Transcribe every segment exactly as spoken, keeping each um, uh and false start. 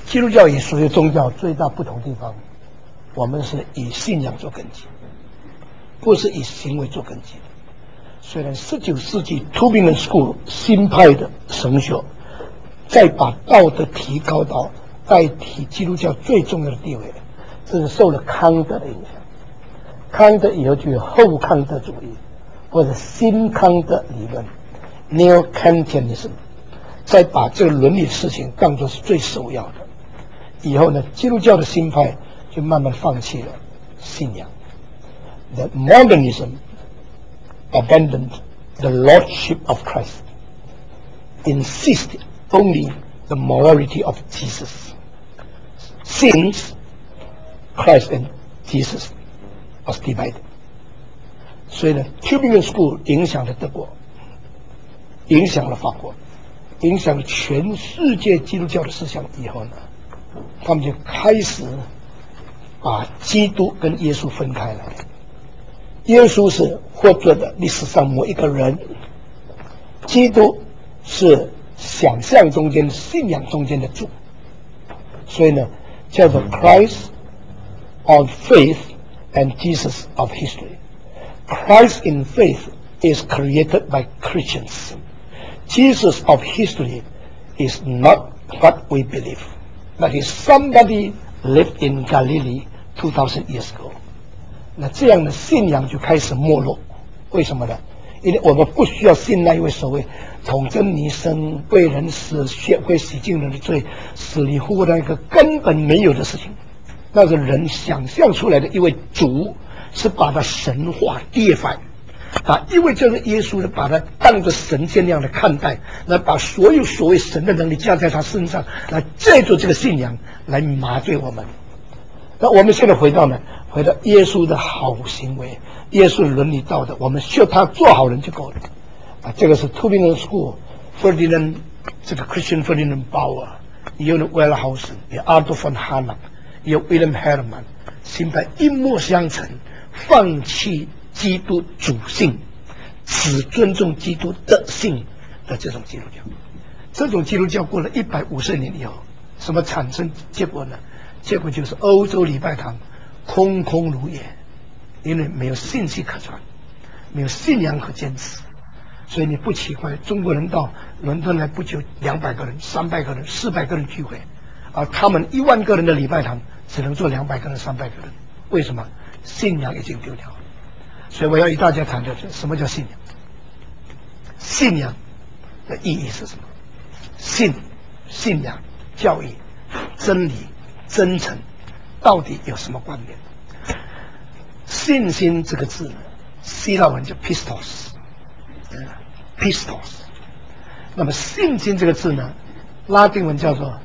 基督教与所有宗教最大不同地方，我们是以信仰做根基，不是以行为做根基的。虽然十九世纪 Tübingen School 新派的神学再把道德提高到代替基督教最重要的地位，这是受了康德的影响。康德以后就有后康德主义或者新康德理论 Neo-Kantianism， 再把这个伦理事情当作是最首要的。以后呢，基督教的新派就慢慢放弃了信仰。The Modernism abandoned the lordship of Christ, insisted only the morality of Jesus, since Christ and Jesus was divided. 所以呢 Tübingen School 影响了德国，影响了法国，影响了全世界基督教的思想以后呢，他们就开始把基督跟耶稣分开来。耶稣是活着的历史上某一个人，基督是想象中间、信仰中间的主，所以呢，叫做 Christ of faith and Jesus of history. Christ in faith is created by Christians. Jesus of history is not what we believe, but is somebody lived in Galilee two thousand years ago. 那这样的信仰就开始没落，为什么呢？因为我们不需要信那一位所谓统真弥生、为人死、血会洗净人的罪、死里复活那个根本没有的事情，那是人想象出来的一位主，是把他神化、deify，把一位叫做耶稣的，把他当作神仙那样的看待，来把所有所谓神的能力加在他身上，来借助这个信仰来麻醉我们。那我们现在回到呢？回到耶稣的好行为，耶稣的伦理道德，我们需要他做好人就够了。啊，这个是 Tübingen School Ferdinand 这个 Christian Ferdinand Bauer， 也有 Wellhausen， 也 Arthur von Harnack， 也有 Wilhelm Herrmann， 新派一脉相承，放弃基督主性，只尊重基督德性的这种基督教。这种基督教过了一百五十年以后，什么产生结果呢？结果就是欧洲礼拜堂空空如也，因为没有信息可传，没有信仰可坚持，所以你不奇怪中国人到伦敦来不久，两百个人、三百个人、四百个人聚会，而他们一万个人的礼拜堂只能坐两百个人、三百个人，为什么？信仰已经丢掉了。所以我要与大家谈的是什么叫信仰？信仰的意义是什么？信、信仰、教义、真理、真诚，到底有什么关联？信心这个字呢，希腊文叫 pistos， pistos。那么信心这个字呢，拉丁文叫做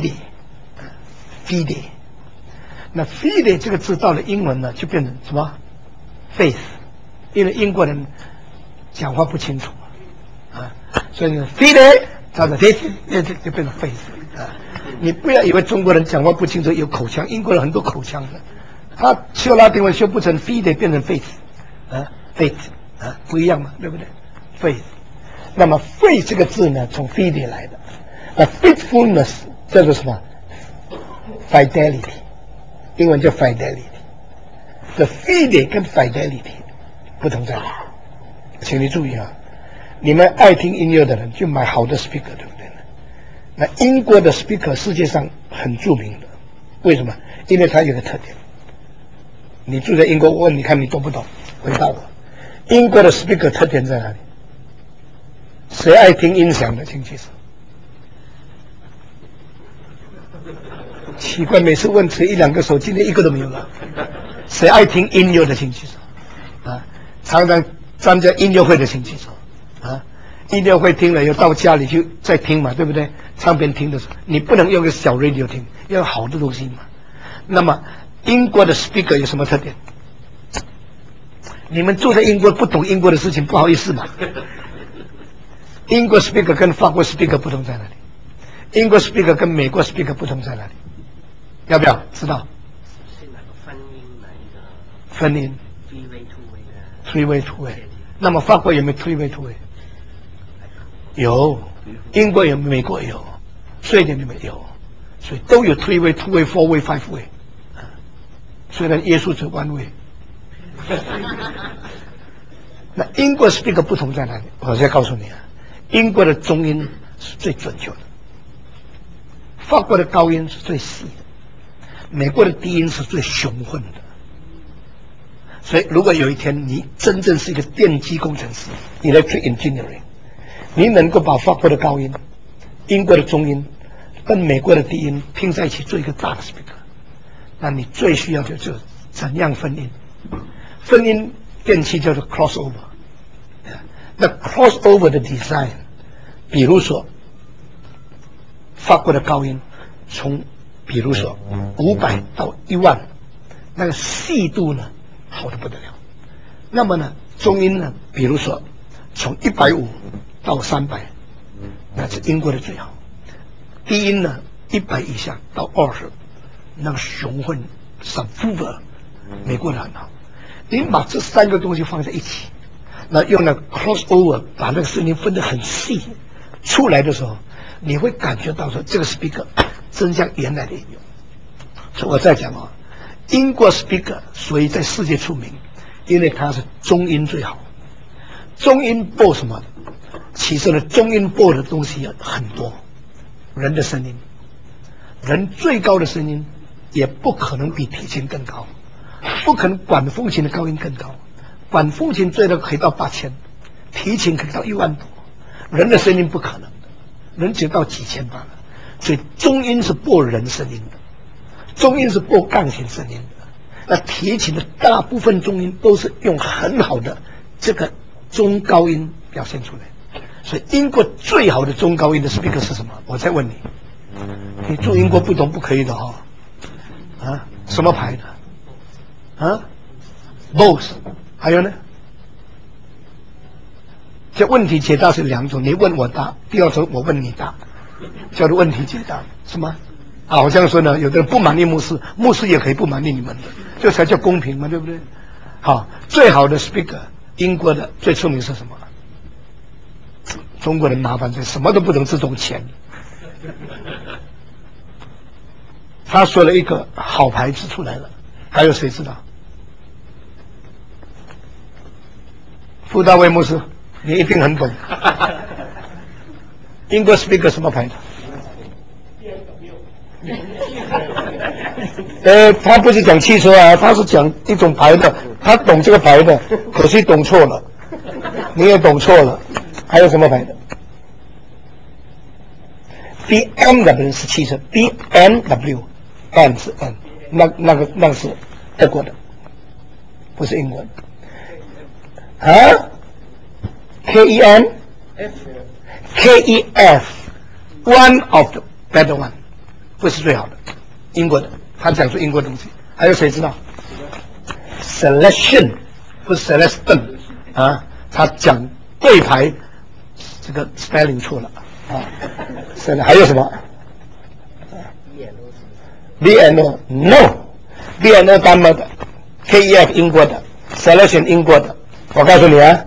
fide，fide。那 fide 这个字到了英文呢，就变成什么 faith， 因为英国人讲话不清楚啊，所以呢 fide 叫做 faith， 就变成 faith 啊。你不要以为中国人讲话不清楚有口腔，英国人很多口腔的，他修拉丁文修不成 fide 变成 faith 啊 faith 啊，不一样嘛，对不对 faith。那么 faith 这个字呢，从 fide 来的，那 faithfulness 叫做什么 fidelity， 英文叫 fidelity。The fide 跟 fidelity 不同在哪？请你注意啊，你们爱听音乐的人就买好的 speaker， 对不对？那英国的 speaker 世界上很著名的，为什么？因为它有个特点。你住在英国，我问你看你懂不懂？回答我，英国的 speaker 特点在哪里？谁爱听音响的，请举手。奇怪，每次问谁一两个手，今天一个都没有了。谁爱听音乐的，请举手。啊，常常参加音乐会的，请举手。啊，音乐会听了，要到家里去再听嘛，对不对？唱片听的时候，你不能用个小 radio 听，要有好的东西嘛。那么英国的 speaker 有什么特点？你们住在英国不懂英国的事情，不好意思嘛。英国 speaker 跟法国 speaker 不同在哪里？英国 speaker 跟美国 speaker 不同在哪里？要不要知道？ 是哪个分音？哪一个？ 分音 three way two way 的 three way two way。那么法国有没有 three way two way？ 有，英国有，美国有，瑞典有没有？ 所以都有 three way、two way、four way、five way。虽然耶稣只 one way。那英国 speaker 不同在哪里？我再告诉你啊，英国的中音是最准确的，法国的高音是最细的，美国的低音是最雄浑的。所以，如果有一天你真正是一个电机工程师 （electric engineering）， 你能够把法国的高音、英国的中音跟美国的低音拼在一起做一个大的 speaker， 那你最需要的就是怎样分音。分音电器叫做 crossover。那 crossover 的 design， 比如说法国的高音从比如说五百到一万，那个细度呢好的不得了。那么呢，中音呢，比如说从一百五到三百，那是英国的最好。低音呢，一百以下到二十，那个雄浑 subwoofer， 美国的很好。你把这三个东西放在一起，那用那 crossover 把那个声音分得很细，出来的时候，你会感觉到说这个 speaker 真像原来的音乐。所以我再讲啊，英国 speaker 所以在世界出名，因为它是中音最好。中音播什么？其实呢，中音播的东西很多，人的声音，人最高的声音也不可能比提琴更高，不可能管风琴的高音更高，管风琴最多可以到八千，提琴可以到一万多，人的声音不可能的，人只到几千罢了。所以中音是播人声音的，中音是播钢琴声音的，那提琴的大部分中音都是用很好的这个中高音表现出来。所以英国最好的中高音的 speaker 是什么？我再问你，你住英国不懂不可以的哈、哦，啊，什么牌的？啊 ，Bose， 还有呢？这问题解答是两种，你问我答，第二种我问你答，叫做问题解答，是吗？啊，好像说呢，有的人不满意牧师，牧师也可以不满意你们的，这才叫公平嘛，对不对？好，最好的 speaker， 英国的最出名是什么？中国人麻烦在什么都不能只懂钱。他说了一个好牌子出来了，还有谁知道？傅大卫牧师，你一定很懂。英国 speaker 什么牌子？呃，他不是讲汽车啊，他是讲一种牌的，他懂这个牌的，可惜懂错了，你也懂错了。还有什么牌的 ？B M W 是汽车 ，B M W，M 是 M， 那那个那个是德国的，不是英国的。啊 ？K E N，K E F，one of the better one， 不是最好的，英国的，他讲出英国的东西。还有谁知道 ？Selection 不是 Celestion 啊，他讲对牌。这个 spelling 错了啊！是的，还有什么 ？B and O no，B and O 丹麦的 ，K E F 英国的 ，Selection 英国的。我告诉你啊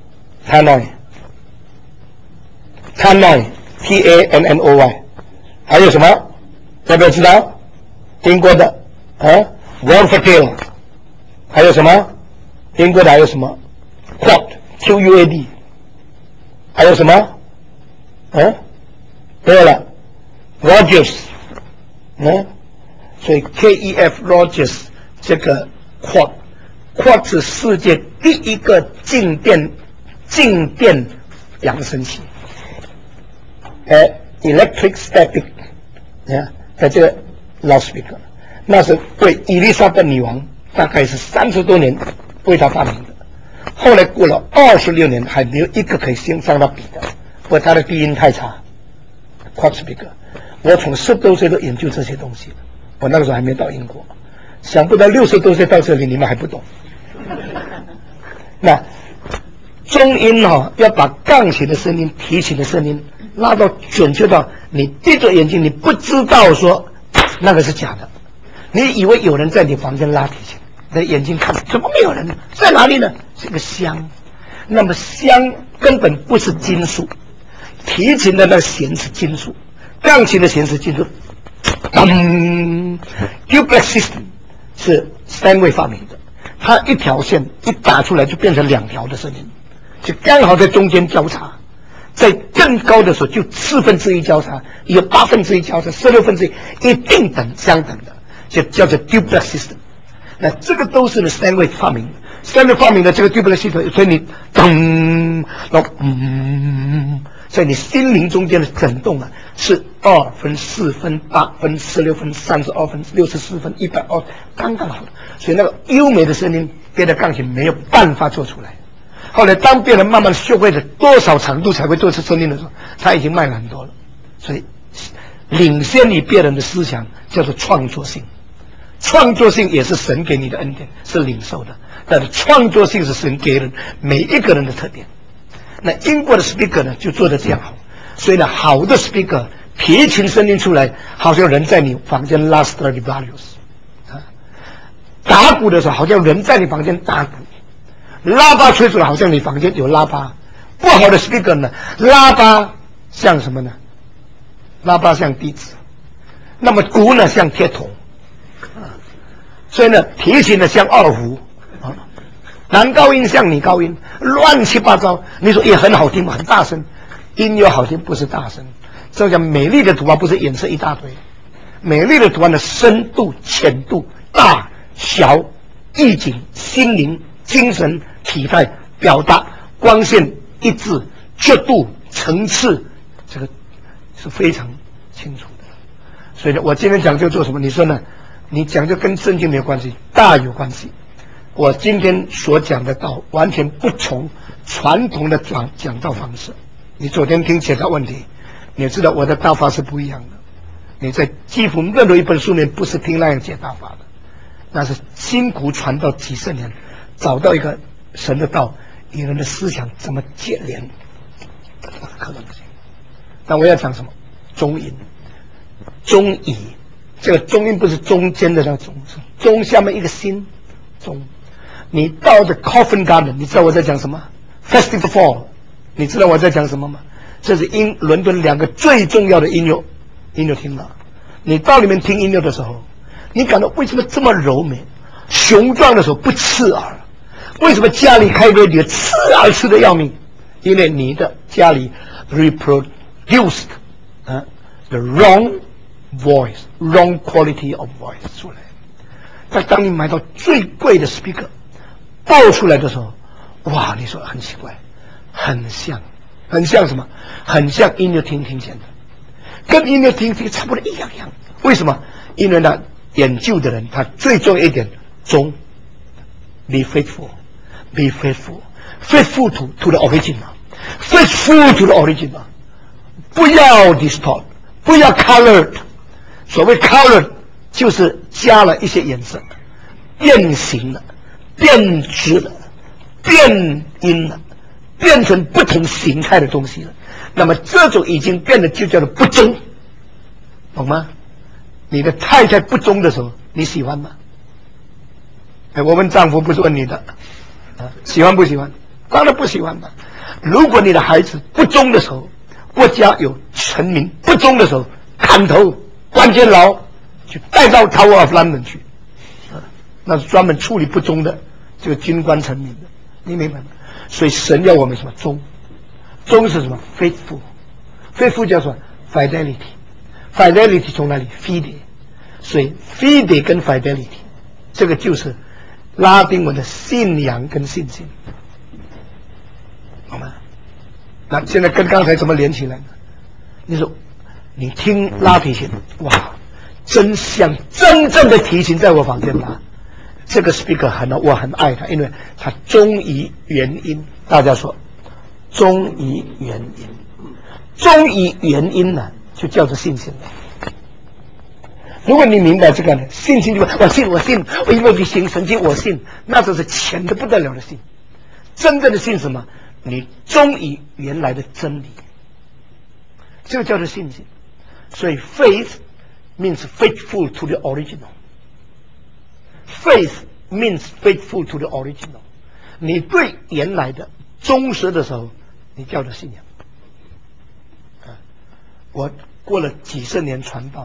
，Tannoy，Tannoy，T A N N O Y， 还有什么？要不要知道？英国的啊 ，Wolfenbüttel， 还有什么？英国的还有什么 ？Quad，Q U A D。还有什么？嗯，对了 ，Rogers， 嗯，所以 K E F Rogers 这个 quad，quad 是世界第一个静电静电扬声器，呃 ，electric static， 啊，在这个 loudspeaker， 那是为伊丽莎白女王大概是三十多年为她发明的。后来过了二十六年，还没有一个可以上他比的，不过他的低音太差。quad speaker， 我从十多岁都研究这些东西，我那个时候还没到英国，想不到六十多岁到这里，你们还不懂。那中音哈、哦，要把钢琴的声音、提琴的声音拉到准确到你闭着眼睛，你不知道说那个是假的，你以为有人在你房间拉提琴。你眼睛看，怎么没有人呢？在哪里呢？是个香。那么香根本不是金属，提琴的那个弦是金属，钢琴的弦是金属， 噔 ，duplex system 是 Steinway 发明的，它一条线一打出来就变成两条的声音，就刚好在中间交叉。在更高的时候就四分之一交叉，有八分之一交叉，十六分之一一定等相等的，就叫做 duplex system。那这个都是呢 Steinway 发明的 ，Steinway 发明的这个 duplex system， 所以你噔，然后嗯，在你心灵中间的震动啊，是二分、四分、八分、十六分、三十二分、六十四分、一百二，刚刚好的。所以那个优美的声音，别的钢琴没有办法做出来。后来，当别人慢慢学会了多少长度才会做出声音的时候，他已经卖了很多了。所以，领先于别人的思想叫做创作性。创作性也是神给你的恩典，是领受的。但是创作性是神给人每一个人的特点。那英国的 speaker 呢，就做得这样好。所以呢，好的 speaker 提琴声音出来，好像人在你房间拉 Stradivarius 啊，打鼓的时候好像人在你房间打鼓。喇叭吹出来好像你房间有喇叭，不好的 speaker 呢，喇叭像什么呢？喇叭像笛子，那么鼓呢像铁桶，所以呢提琴呢像二胡啊，男高音像女高音，乱七八糟。你说也很好听吗？很大声，音乐好听不是大声，这叫美丽的图案，不是颜色一大堆。美丽的图案的深度、浅度、大小、意境、心灵。精神体态表达光线一致角度层次，这个是非常清楚的。所以呢，我今天讲就做什么？你说呢？你讲就跟圣经没有关系，大有关系。我今天所讲的道完全不从传统的讲讲道方式。你昨天听解答问题，你也知道我的道法是不一样的。你在几乎任何一本书里面不是听那样解答法的，那是辛苦传道几十年。找到一个神的道，与人的思想怎么接连，可能性。但我要讲什么？中音，中乙，这个中音不是中间的那个中，是中下面一个心，中。你到的 Covent Garden， 你知道我在讲什么 ？Festival Fall， 你知道我在讲什么吗？这是英伦敦两个最重要的音乐音乐厅了。你到里面听音乐的时候，你感到为什么这么柔美、雄壮的时候不刺耳？为什么家里开 radio 刺耳刺的要命？因为你的家里 reproduced 啊 the wrong voice, wrong quality of voice 出来。但当你买到最贵的 speaker 爆出来的时候，哇，你说很奇怪，很像，很像什么？很像音乐厅听见的，跟音乐厅听差不多一样样。为什么？因为呢，研究的人他最重要一点，忠 ，be faithful。Be faithful, faithful to to the original, faithful to the original. 不要 distort, 不要 colored. 所谓 colored 就是加了一些颜色，变形了，变质了，变音了，变成不同形态的东西了。那么这种已经变得就叫做不忠，懂吗？你的太太不忠的时候，你喜欢吗？哎，我问丈夫，不是问你的。喜欢不喜欢？当然不喜欢了。如果你的孩子不忠的时候，国家有臣民不忠的时候，砍头、关监牢，去带到 Tower of London 去，那是专门处理不忠的这个军官臣民的，你明白吗？所以神要我们什么忠？忠是什么 ？faithful， faithful 叫什么 ？fidelity，fidelity 从哪里 ？fide， 所以 fide 跟 fidelity， 这个就是拉丁文的信仰跟信心，好吗？那现在跟刚才怎么连起来呢？你说，你听拉提琴，哇，真像真正的提琴在我房间拉。这个 speaker 很我很爱他，因为他忠于原音。大家说，忠于原音，忠于原音呢，就叫做信心了。如果你明白这个呢，信心就我信我信，我因为你行神迹我信，那就是浅的不得了的信。真正的信什么？你忠于原来的真理，这个叫做信心。所以 faith means faithful to the original. Faith means faithful to the original. 你对原来的忠实的时候，你叫做信仰。我过了几十年传道。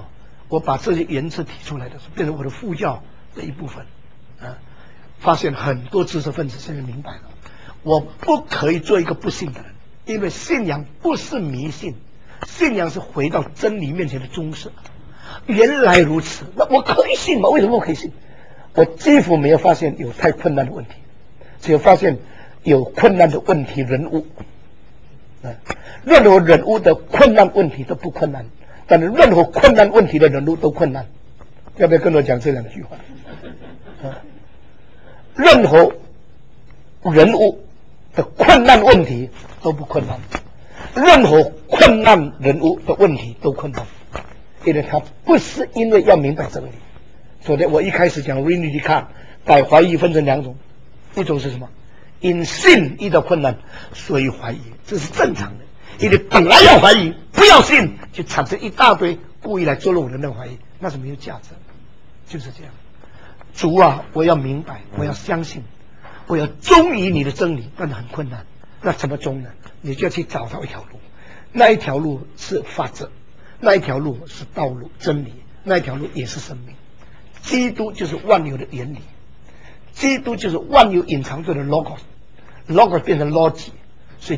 我把这些原则提出来的时候，变成我的副教的一部分，啊，发现很多知识分子现在明白了，我不可以做一个不信的人，因为信仰不是迷信，信仰是回到真理面前的忠实。原来如此，那我可以信吗？为什么我可以信？我几乎没有发现有太困难的问题，只有发现有困难的问题人物。啊，任何人物的困难问题都不困难，但是任何困难问题的人物都困难。要不要跟我讲这两句话？啊，任何人物的困难问题都不困难，任何困难人物的问题都困难，因为他不是因为要明白真理。昨天我一开始讲 René Descartes 把怀疑分成两种，一种是什么？因信遇到困难，所以怀疑，这是正常的。因为本来要怀疑，不要信，就产生一大堆故意来捉弄人的怀疑，那是没有价值的，就是这样。主啊，我要明白，我要相信，我要忠于你的真理，但是很困难。那怎么忠呢？你就要去找到一条路，那一条路是法则，那一条路是道路真理，那一条路也是生命。基督就是万有的原理，基督就是万有隐藏着的 logos， logos 变成 logic， 所以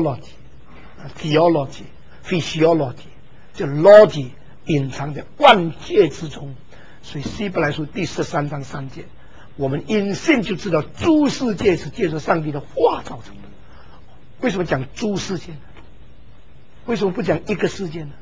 geology、theology、physiology， 就 logic 隐藏在万界之中。所以希伯来书第十三章三节，我们因信就知道诸世界是借着上帝的话造成的。为什么讲诸世界呢？为什么不讲一个世界呢？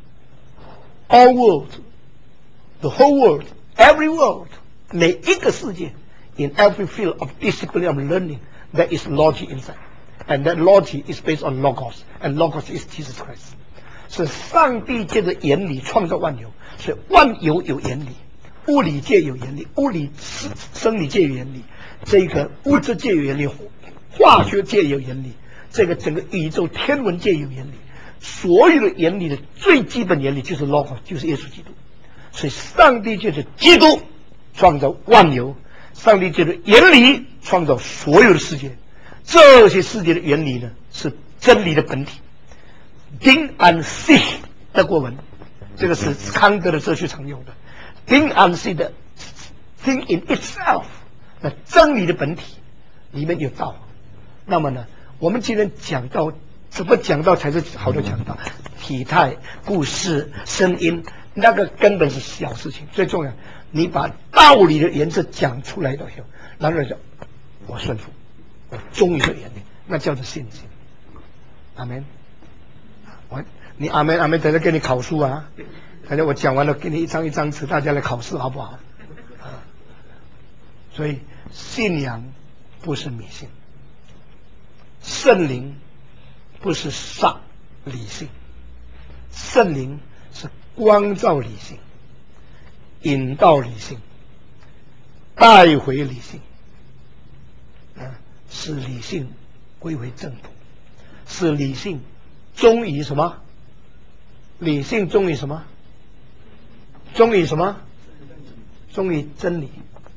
All world, the whole world, every world， 每一个世界 in every field of discipline of learning, there is logic inside. And that logic is based on logos, and logos is Jesus Christ. 是上帝借着原理创造万有，所以万有有原理。物理界有原理，物理生理界有原理，这个物质界有原理，化学界有原理，这个整个宇宙天文界有原理。所有的原理的最基本原理就是 logos， 就是耶稣基督。所以上帝借着基督创造万有，上帝借着原理创造所有的世界。这些世界的原理呢，是真理的本体。Think and see 德国文，这个是康德的哲学常用的。Think and see 的 think in itself， 那真理的本体里面有道。那么呢，我们今天讲到怎么讲道才是好的讲道？体态、故事、声音，那个根本是小事情，最重要，你把道理的原则讲出来的时候，然后就我顺服，我忠于这原理，那叫做信心。阿门。我你阿门阿门，等着给你考书啊！等着我讲完了，给你一张一张纸，大家来考试好不好？啊，所以信仰不是迷信，圣灵不是杀理性，圣灵是光照理性，引导理性，带回理性，啊，使理性归为正途，使理性忠于什么？理性忠于什么？忠于什么？忠于真理。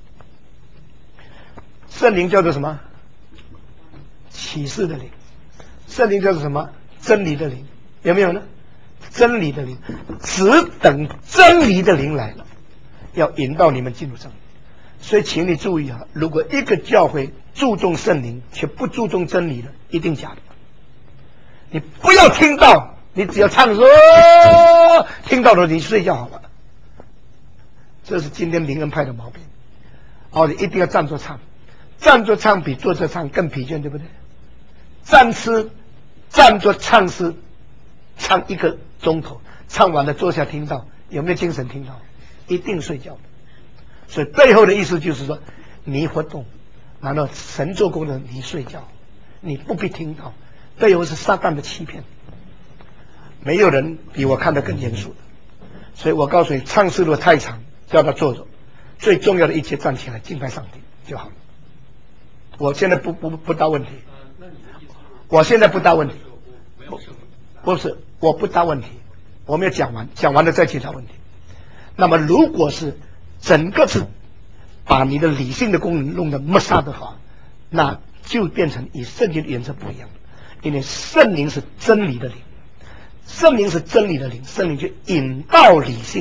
圣灵叫做什么？启示的灵。圣灵叫做什么？真理的灵。有没有呢？真理的灵，只等真理的灵来了，要引导你们进入真理。所以请你注意啊，如果一个教会注重圣灵却不注重真理的，一定假的。你不要听到，你只要唱说、哦、听到了你睡觉好了，这是今天灵恩派的毛病。哦，你一定要站着唱，站着唱比坐着唱更疲倦，对不对？站诗站着唱诗唱一个钟头，唱完了坐下听到，有没有精神听到？一定睡觉的。所以背后的意思就是说，你活动，然后神做工的你睡觉，你不必听到，背后是撒旦的欺骗。没有人比我看得更严肃的，所以我告诉你，唱诗如果太长，叫他坐着，最重要的一切站起来敬拜上帝就好了。我现在不不不大问题，我现在不大问题，不不是我不大问题，我没有讲完，讲完了再解答问题。那么如果是整个是把你的理性的功能弄得抹杀的话，那就变成与圣经的原则不一样，因为圣灵是真理的灵，圣灵是真理的灵，圣灵就引导理性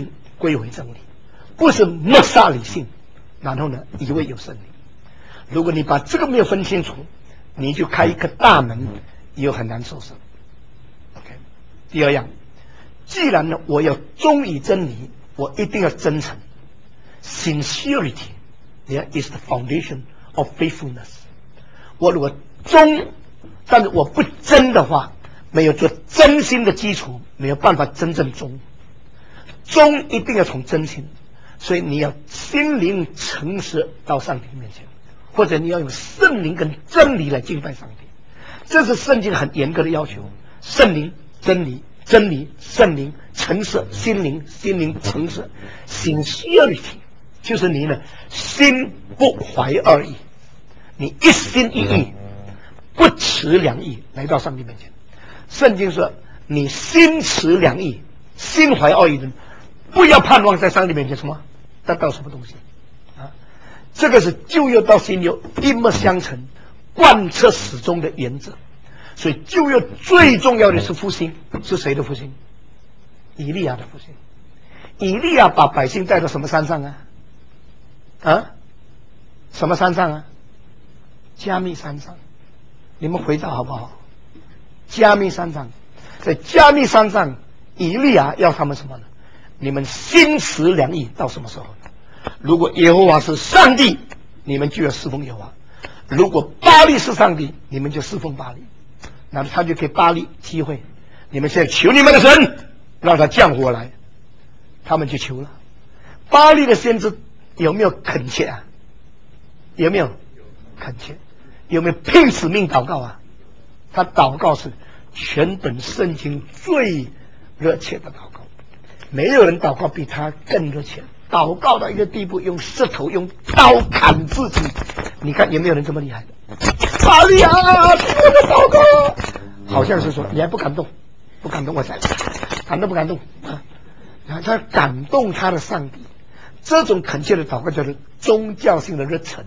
归回真理，不是抹杀理性，然后呢以为有真理。如果你把这个没有分清楚，你就开一个大门，又很难收拾。OK， 第二样，既然呢我要忠于真理，我一定要真诚。Sincerity there is the foundation of faithfulness。我如果忠，但是我不真的话，没有做真心的基础，没有办法真正忠。忠一定要从真心，所以你要心灵诚实到上帝面前，或者你要用圣灵跟真理来敬拜上帝，这是圣经很严格的要求。圣灵、真理、真理、圣灵、诚实、心灵、心灵、诚实。Sincerity 就是你呢心不怀二意，你一心一意，不持两意来到上帝面前。圣经说，你心持两意，心怀二意的人，不要盼望在上帝面前什么得到什么东西啊！这个是旧约到新约一脉相承、贯彻始终的原则。所以旧约最重要的是复兴，是谁的复兴？以利亚的复兴。以利亚把百姓带到什么山上啊？啊？什么山上啊？加密山上。你们回答好不好？加密山上，在加密山上，以利亚要他们什么呢？你们心持两意到什么时候呢？如果耶和华是上帝，你们就要侍奉耶和华；如果巴力是上帝，你们就侍奉巴力。那么他就给巴力机会，你们现在求你们的神，让他降火来。他们就求了。巴力的先知有没有恳切啊？有没有恳切？有没有拼死命祷告啊？他祷告是全本圣经最热切的祷告，没有人祷告比他更热切。祷告到一个地步，用石头、用刀砍自己。你看有没有人这么厉害的？巴力啊，听我的祷告，好像是说你还不感动，不感动我才感动不感动啊？他感动他的上帝，这种恳切的祷告叫做宗教性的热忱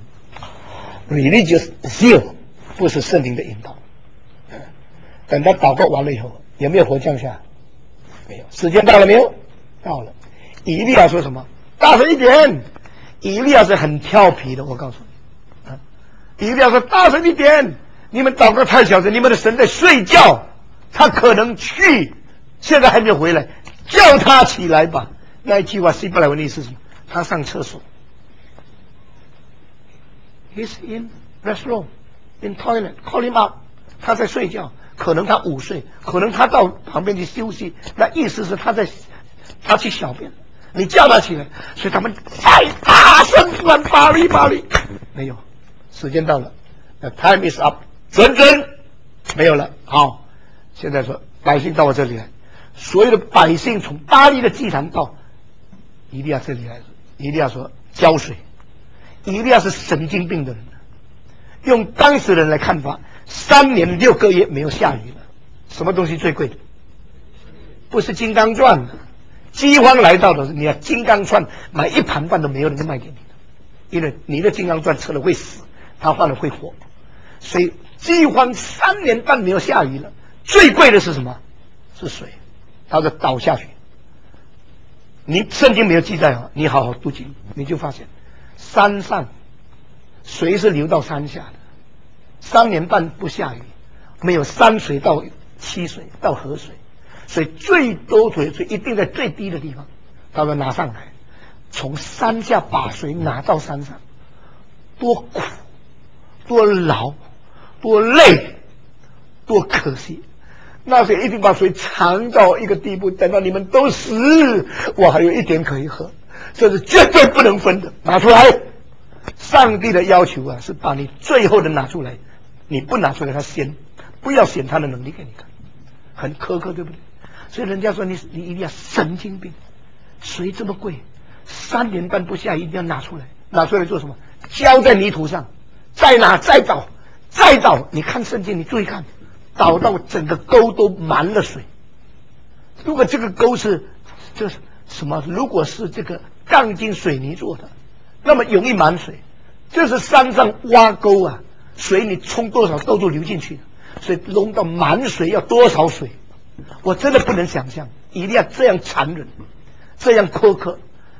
，religious zeal， 不是圣灵的引导。等他祷告完了以后，有没有火降下？没有。时间到了没有？到了。以利亚说什么？大声一点！以利亚是很调皮的，我告诉你。啊，以利亚说大声一点！你们祷告太小声，你们的神在睡觉，他可能去，现在还没有回来，叫他起来吧。那一句话希伯来文的意思是什么？他上厕所。He's in restroom, in toilet. Call him up. 他在睡觉。可能他午睡，可能他到旁边去休息，那意思是他在他去小便，你叫他起来，所以他们再大声喊巴力巴力，没有，时间到了 ，The time is up， 准准没有了。好，现在说百姓到我这里来，所有的百姓从巴力的祭坛到以利亚这里来，以利亚说浇水，以利亚是神经病的人，用当时人来看法。三年六个月没有下雨了，什么东西最贵的？不是金刚钻，饥荒来到的是你要金刚钻买一盘饭都没有人卖给你的，因为你的金刚钻吃了会死，他换了会活，所以饥荒三年半没有下雨了，最贵的是什么？是水，它就倒下去。你圣经没有记载啊，你好好读经，你就发现山上水是流到山下的。三年半不下雨，没有山水到溪水到河水，所以最多水水一定在最低的地方，他们拿上来，从山下把水拿到山上，多苦，多劳，多累，多可惜。那水一定把水藏到一个地步，等到你们都死，我还有一点可以喝，这是绝对不能分的，拿出来。上帝的要求啊，是把你最后的拿出来，你不拿出来，他显不要显他的能力给你看，很苛刻，对不对？所以人家说你你一定要神经病，水这么贵，三年半不下雨，一定要拿出来，拿出来做什么？浇在泥土上，再拿再倒，再倒。你看圣经，你注意看，倒到整个沟都满了水。如果这个沟是这是什么？如果是这个钢筋水泥做的，那么容易满水。这是山上挖沟啊，水你冲多少都都流进去的，所以弄到满水要多少水？我真的不能想象，一定要这样残忍，这样苛刻。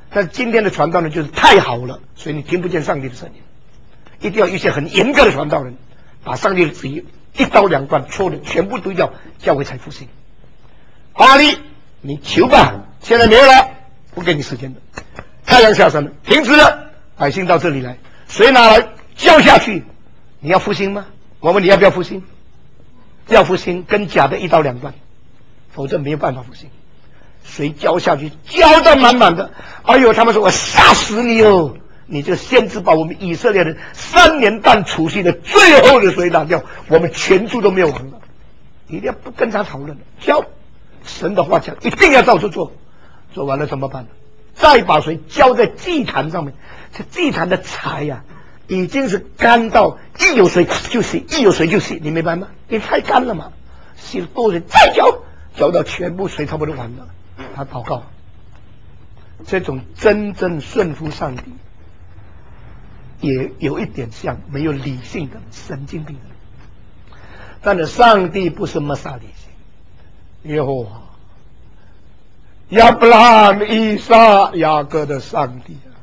但是今天的传道人就是太好了，所以你听不见上帝的声音。一定要一些很严格的传道人，把上帝的旨意一刀两断，错的全部丢掉，教会才复兴。巴黎，你求吧，现在没有了，不给你时间的。太阳下山了，停止了，百姓到这里来，谁拿来浇下去？你要复兴吗？我问你要不要复兴？要复兴，跟假的一刀两断，否则没有办法复兴。水浇下去，浇得满满的。哎呦，他们说我杀死你哦！你这先知把我们以色列人三年半储蓄的最后的水打掉，我们全族都没有亡了。一定要不跟他讨论了，浇神的话讲，一定要照着做。做完了怎么办呢？再把水浇在祭坛上面，这祭坛的柴呀、啊，已经是干到一有水就洗，一有水就洗，你明白吗？你太干了嘛，洗了多水再浇，浇到全部水差不多完了。他祷告，这种真正顺服上帝，也有一点像没有理性的神经病人。但是上帝不是没啥理性，耶和华、亚伯拉罕、以撒、雅各的上帝啊，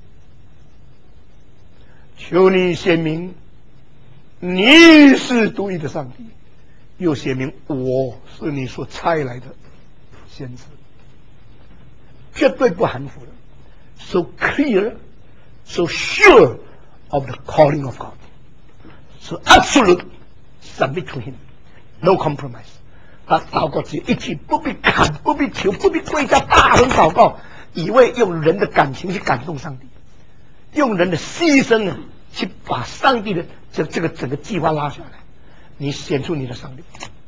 求你显明你是独一的上帝，又显明我是你所差来的先知，绝对不含糊的 ，so clear, so sure of the calling of God, so absolute submit to Him, no compromise。他祷告只有一句，不必砍，不必求，不必跪下大声祷告，以为用人的感情去感动上帝，用人的牺牲呢，去把上帝的这这个整个计划拉下来。你显出你的上帝，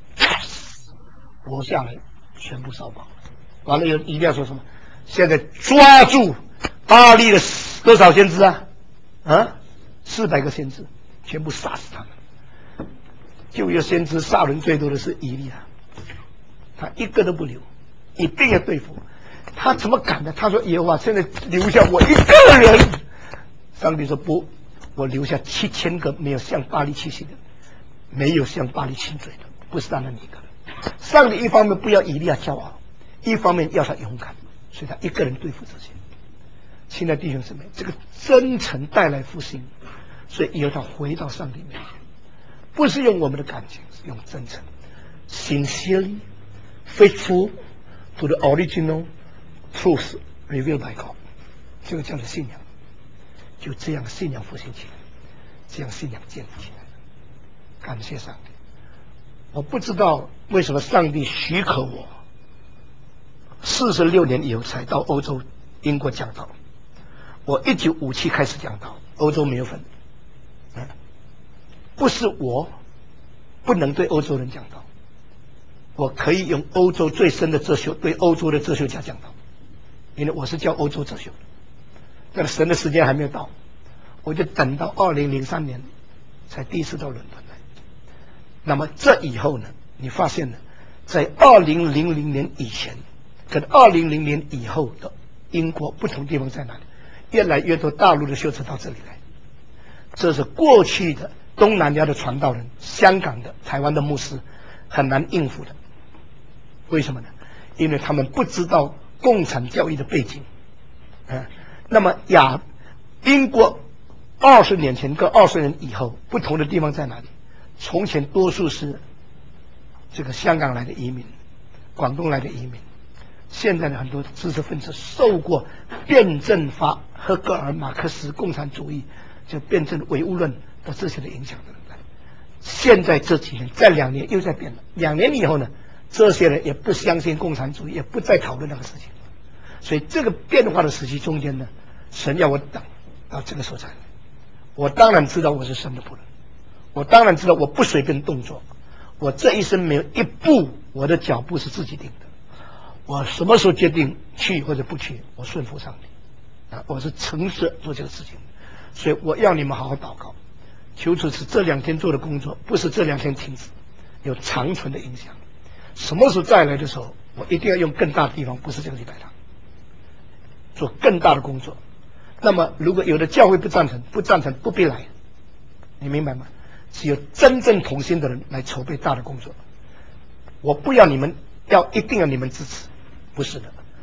活下来，全部烧爆。完了，有一定要说什么？现在抓住巴黎的多少先知啊？啊，四百个先知，全部杀死他们。旧约先知杀人最多的是以利亚，他一个都不留，一定要对付。他怎么敢呢？他说：“耶和华现在留下我一个人。”上帝说：“不，我留下七千个没有向巴黎屈膝的，没有向巴黎亲嘴的，不是单单你一个人。”上帝一方面不要以利亚骄傲，一方面要他勇敢，所以他一个人对付这些。亲爱的弟兄姊妹，这个真诚带来复兴，所以以后他回到上帝面前，不是用我们的感情，是用真诚 ，sincerely faithful to the original truth revealed by God， 这个叫做信仰。就这样信仰复兴起来，这样信仰建立起来。感谢上帝！我不知道为什么上帝许可我四十六年以后才到欧洲英国讲道。我一九五七开始讲道，欧洲没有分。嗯，不是我不能对欧洲人讲道，我可以用欧洲最深的哲学对欧洲的哲学家讲道，因为我是教欧洲哲学的。但是神的时间还没有到，我就等到二零零三年才第一次到伦敦来。那么这以后呢，你发现呢，在二零零零年以前跟二零零年以后的英国不同地方在哪里？越来越多大陆的修士到这里来，这是过去的东南亚的传道人、香港的、台湾的牧师很难应付的。为什么呢？因为他们不知道共产教育的背景。嗯，那么亚英国二十年前跟二十年以后不同的地方在哪里？从前多数是这个香港来的移民、广东来的移民，现在的很多知识分子受过辩证法、赫格尔、马克思、共产主义就辩证唯物论的这些的影响的人来。现在这几年，再两年又在变了。两年以后呢，这些人也不相信共产主义，也不再讨论那个事情。所以这个变化的时期中间呢，神要我等到这个时候才来。我当然知道我是神的仆人，我当然知道我不随便动作，我这一生没有一步我的脚步是自己定的。我什么时候决定去或者不去，我顺服上帝啊，我是诚实做这个事情。所以我要你们好好祷告，求主使这两天做的工作不是这两天停止，有长存的影响。什么时候再来的时候，我一定要用更大的地方，不是这个礼拜堂，做更大的工作。那么如果有的教会不赞成，不赞成不必来，你明白吗？只有真正同心的人来筹备大的工作。我不要你们，要一定要你们支持，不是的，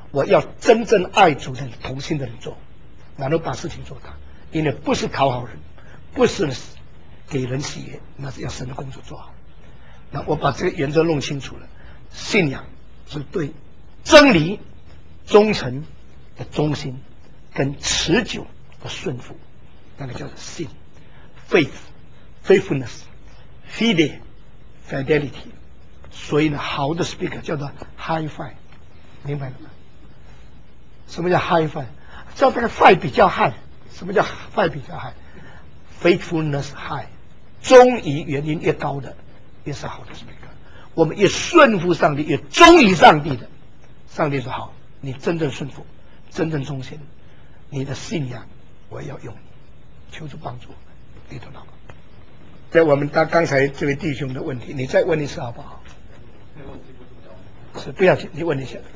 我要真正爱主的同心的人做，然后把事情做大，因为不是讨好人，不是给人喜悦，那是要神的工作做好。那我把这个原则弄清楚了，信仰是对真理忠诚的忠心跟持久的顺服，那个叫做信 faith faithfulness fide fidelity。所以呢，好的 speaker 叫做 high five， 明白了吗？什么叫 high five？ 叫这个 five 比较 high。什么叫 five 比较 high？ faithfulness high， 忠于原因越高的越是好的 speaker。我们越顺服上帝，越忠于上帝的，上帝说好，你真正顺服，真正忠心，你的信仰我也要用你，求主帮助我们，低头祷告。在我们刚刚才这位弟兄的问题，你再问一次好不好？是不要紧，你问一下。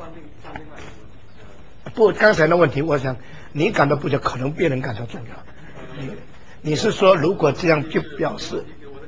不，刚才的问题，我想你感到不重要，可能别人感到重要。你你是说，如果这样就表示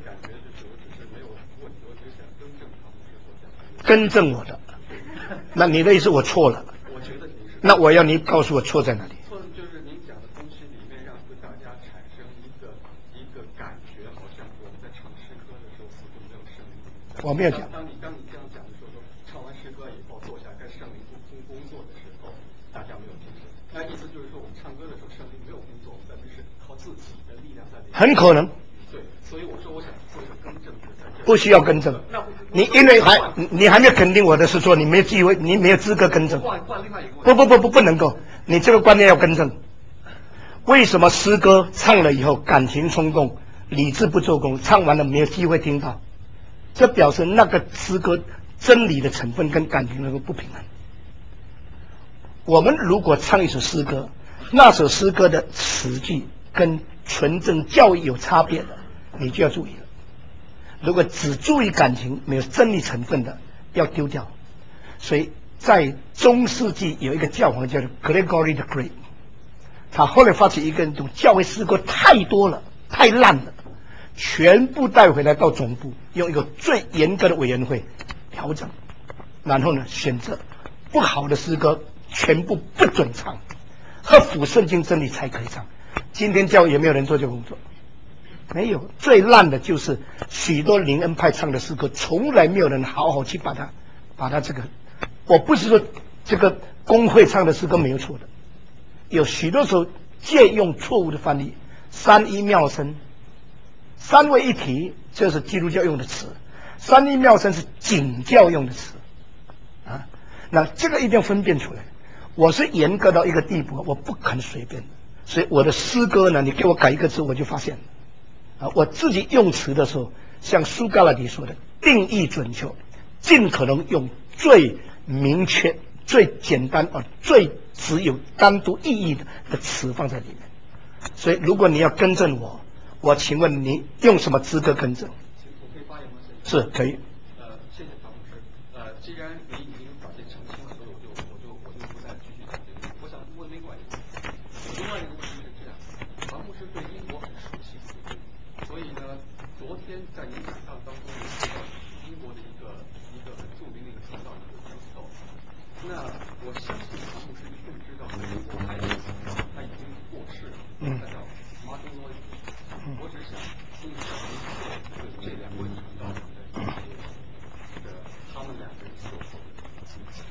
更正我的？那你的意思我错了？那我要你告诉我错在哪里？ 错就是您讲的东西里面，让大家产生一个一个感觉，好像我们在唱诗歌的时候似乎没有圣灵。 我没有讲。 当你当你这样讲的时候，说唱完诗歌以后坐下跟圣灵共同工作的时候，大家没有听见。那意思就是说，我们唱歌的时候，圣灵没有工作，我们在那是靠自己的力量在那。 很可能。 对，所以我说我想做一个更正是在这。 不需要更正。你因为还你还没有肯定我的是错，你没有机会，你没有资格更正。 换换另外一个问题。 不不不不不能够，你这个观念要更正。为什么诗歌唱了以后感情冲动，理智不做工，唱完了没有机会听到？这表示那个诗歌真理的成分跟感情能够不平衡。我们如果唱一首诗歌，那首诗歌的词句跟纯正教义有差别的，你就要注意了。如果只注意感情，没有真理成分的，要丢掉。所以在中世纪有一个教皇叫做 Gregory the Great， 他后来发起一个运动，教会诗歌太多了，太烂了，全部带回来到总部，用一个最严格的委员会调整，然后呢选择不好的诗歌全部不准唱，合符圣经真理才可以唱。今天教会有没有人做这个工作？没有。最烂的就是许多灵恩派唱的诗歌，从来没有人好好去把它把它这个。我不是说这个公会唱的诗歌没有错的，有许多时候借用错误的翻译，三一妙声，三位一体，这是基督教用的词，三一妙声是景教用的词啊。那这个一定要分辨出来。我是严格到一个地步，我不肯随便的，所以我的诗歌呢，你给我改一个字，我就发现了啊。我自己用词的时候，像苏格拉底说的，定义准确，尽可能用最明确、最简单而最只有单独意义的的词放在里面。所以，如果你要更正我，我请问你用什么资格更正？ 我可以发言吗？ 是可以。 呃，谢谢唐牧师。呃，既然你已经把这澄清了，所以我就我就我就不再继续讲这个。我想问另外一个问题。另外一个问题是这样：唐牧师对英国很熟悉，似乎，所以呢，昨天在您讲道当中也提到英国的一个一个很著名的一个传道人叫 John Stott。那我相信唐牧师一定知道，英国还有一个传道人，他已经过世了，他叫 Martin Lloyd Jones。我只想听一下您对这两位传道人的一些这个他们两个人所受的影响。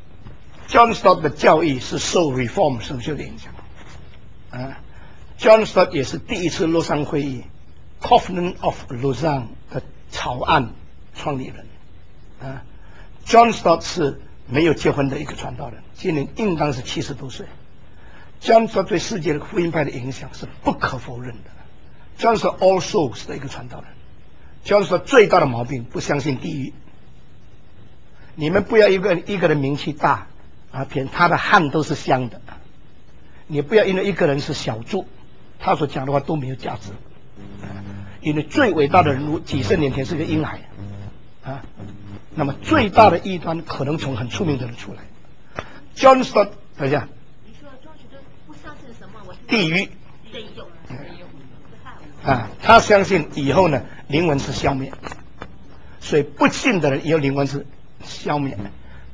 John Stott 的教义是受 Reform 神学的影响啊。John Stott 也是第一次洛桑会议 Covenant of Lausanne 的草案创立人啊。John Stott 是没有结婚的一个传道人，今年应当是七十多岁。John Stott 对世界的福音派的影响是不可否认的。John Stott All Souls 的一个传道人。John Stott 最大的毛病不相信地狱。你们不要一个一个人名气大啊，偏他的汗都是香的。你不要因为一个人是小猪，他所讲的话都没有价值。因为最伟大的人物几十年前是个婴孩啊，那么最大的异端可能从很出名的人出来。John Stott 等一下。 你说 John Stott 不相信什么？我地狱。 地狱。 啊，他相信以后呢，灵魂是消灭，所以不信的人以后灵魂是消灭。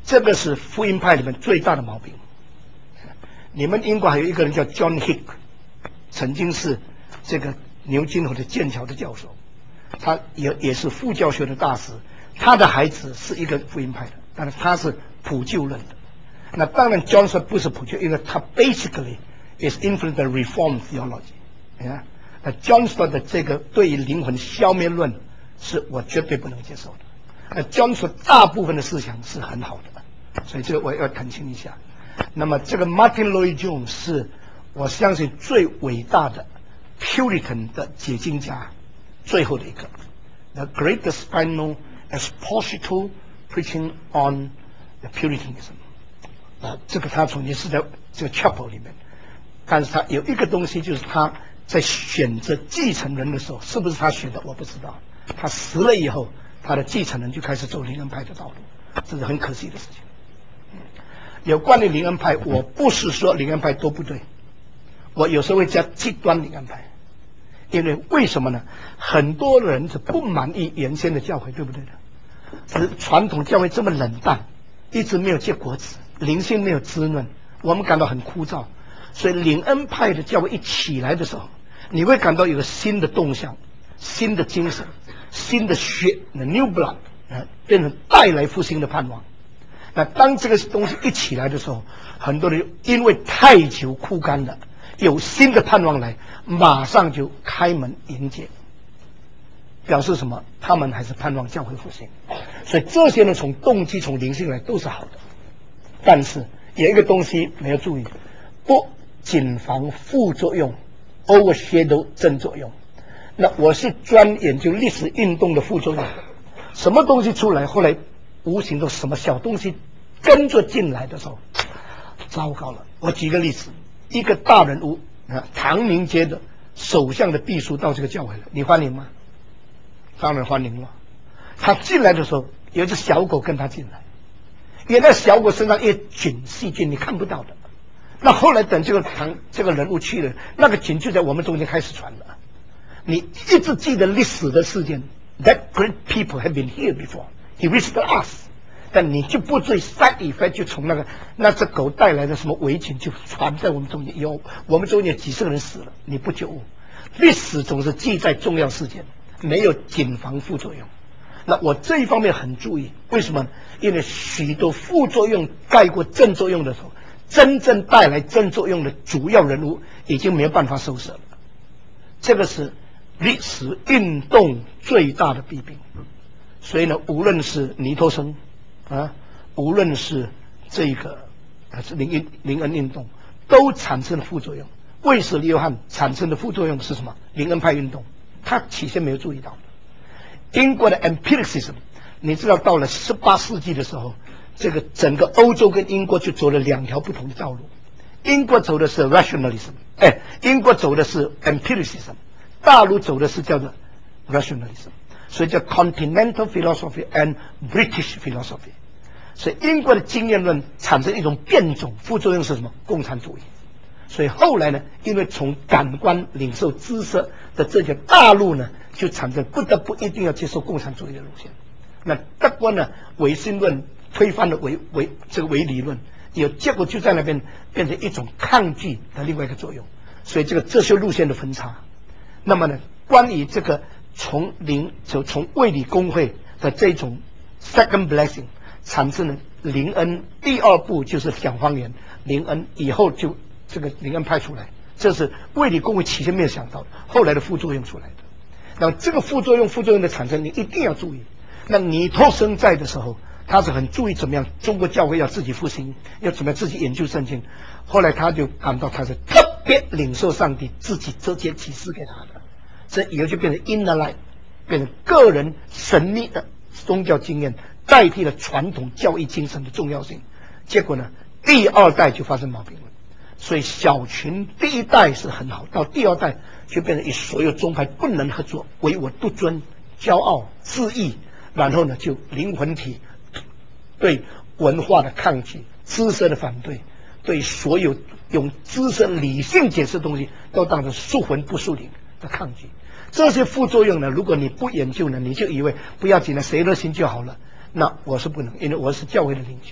这个是福音派里面最大的毛病。你们英国还有一个人叫 John Hick， 曾经是这个牛津或者剑桥的教授，他也也是副教学的大师。他的孩子是一个福音派的，但是他是普救论的。那当然 Johnson 不是普救，因为他 basically is influenced the Reform theology。啊，那 Johnson 的这个对于灵魂消灭论是我绝对不能接受的。那 Johnson 大部分的思想是很好的，所以这个我要澄清一下。那么这个 Martin Lloyd Jones 是我相信最伟大的 Puritan 的解经家，最后的一个 The greatest final expositor preaching on the Puritanism。啊，这个他曾经是在这个 chapel 里面，但是他有一个东西，就是他在选择继承人的时候，是不是他选的我不知道。他死了以后，他的继承人就开始走灵恩派的道路，这是很可惜的事情。有关于灵恩派，我不是说灵恩派都不对，我有时候会加极端灵恩派，因为为什么呢？很多人是不满意原先的教会，对不对的？是传统教会这么冷淡，一直没有结果子，灵性没有滋润，我们感到很枯燥。所以灵恩派的教会一起来的时候，你会感到有个新的动向、新的精神、新的血 ，new blood， 啊，变成带来复兴的盼望。那当这个东西一起来的时候，很多人因为太久枯干了，有新的盼望来，马上就开门迎接，表示什么？他们还是盼望教会复兴。所以这些呢，从动机、从灵性来都是好的，但是有一个东西没有注意，不谨防副作用 ，overshadow 正作用。那我是专研究历史运动的副作用，什么东西出来，后来无形中什么小东西跟着进来的时候，糟糕了。我举个例子，一个大人物啊，唐明街的首相的秘书到这个教会了，你欢迎吗？当然欢迎了。他进来的时候，有一只小狗跟他进来，因为那小狗身上一菌细菌你看不到的。那后来等这个唐这个人物去了，那个菌就在我们中间开始传了。你一直记得历史的事件 ，That great people have been here before. He visited us， 但你就不追 side effect， 就从那个那只狗带来的什么围巾就传在我们中间，有我们中间几十个人死了，你不久。历史总是记载重要事件，没有谨防副作用。那我这一方面很注意，为什么？因为许多副作用盖过正作用的时候，真正带来正作用的主要人物已经没有办法收拾了。这个是历史运动最大的弊病。所以呢，无论是尼托生啊，无论是这个啊是灵恩灵恩运动，都产生了副作用。卫斯理约翰产生的副作用是什么？灵恩派运动，他起先没有注意到。英国的 empiricism， 你知道到了十八世纪的时候，这个整个欧洲跟英国就走了两条不同的道路。英国走的是 rationalism， 哎，英国走的是 empiricism， 大陆走的是叫做 rationalism。所以叫 Continental Philosophy and British Philosophy。所以英国的经验论产生一种变种，副作用是什么？共产主义。所以后来呢，因为从感官领受知识的这些大陆呢，就产生不得不一定要接受共产主义的路线。那德国呢，唯心论推翻了唯唯这个唯理论，有结果就在那边变成一种抗拒的另外一个作用。所以这个这些路线的分叉。那么呢，关于这个。从灵就从卫理公会的这种 second blessing 产生了灵恩，第二步就是讲方言灵恩，以后就这个灵恩派出来，这是卫理公会起先没有想到的，后来的副作用出来的。那么这个副作用副作用的产生，你一定要注意。那尼托生在的时候，他是很注意怎么样中国教会要自己复兴，要怎么样自己研究圣经。后来他就感到他是特别领受上帝自己这些启示给他的。这以后就变成 inner life， 变成个人神秘的宗教经验，代替了传统教义精神的重要性。结果呢，第二代就发生毛病了。所以小群第一代是很好，到第二代就变成与所有宗派不能合作，唯我独尊，骄傲自义，然后呢就灵魂体对文化的抗拒，知识的反对，对所有用知识理性解释的东西都当成属魂不属灵的抗拒。这些副作用呢，如果你不研究呢，你就以为不要紧了，谁热心就好了。那我是不能，因为我是教会的领袖，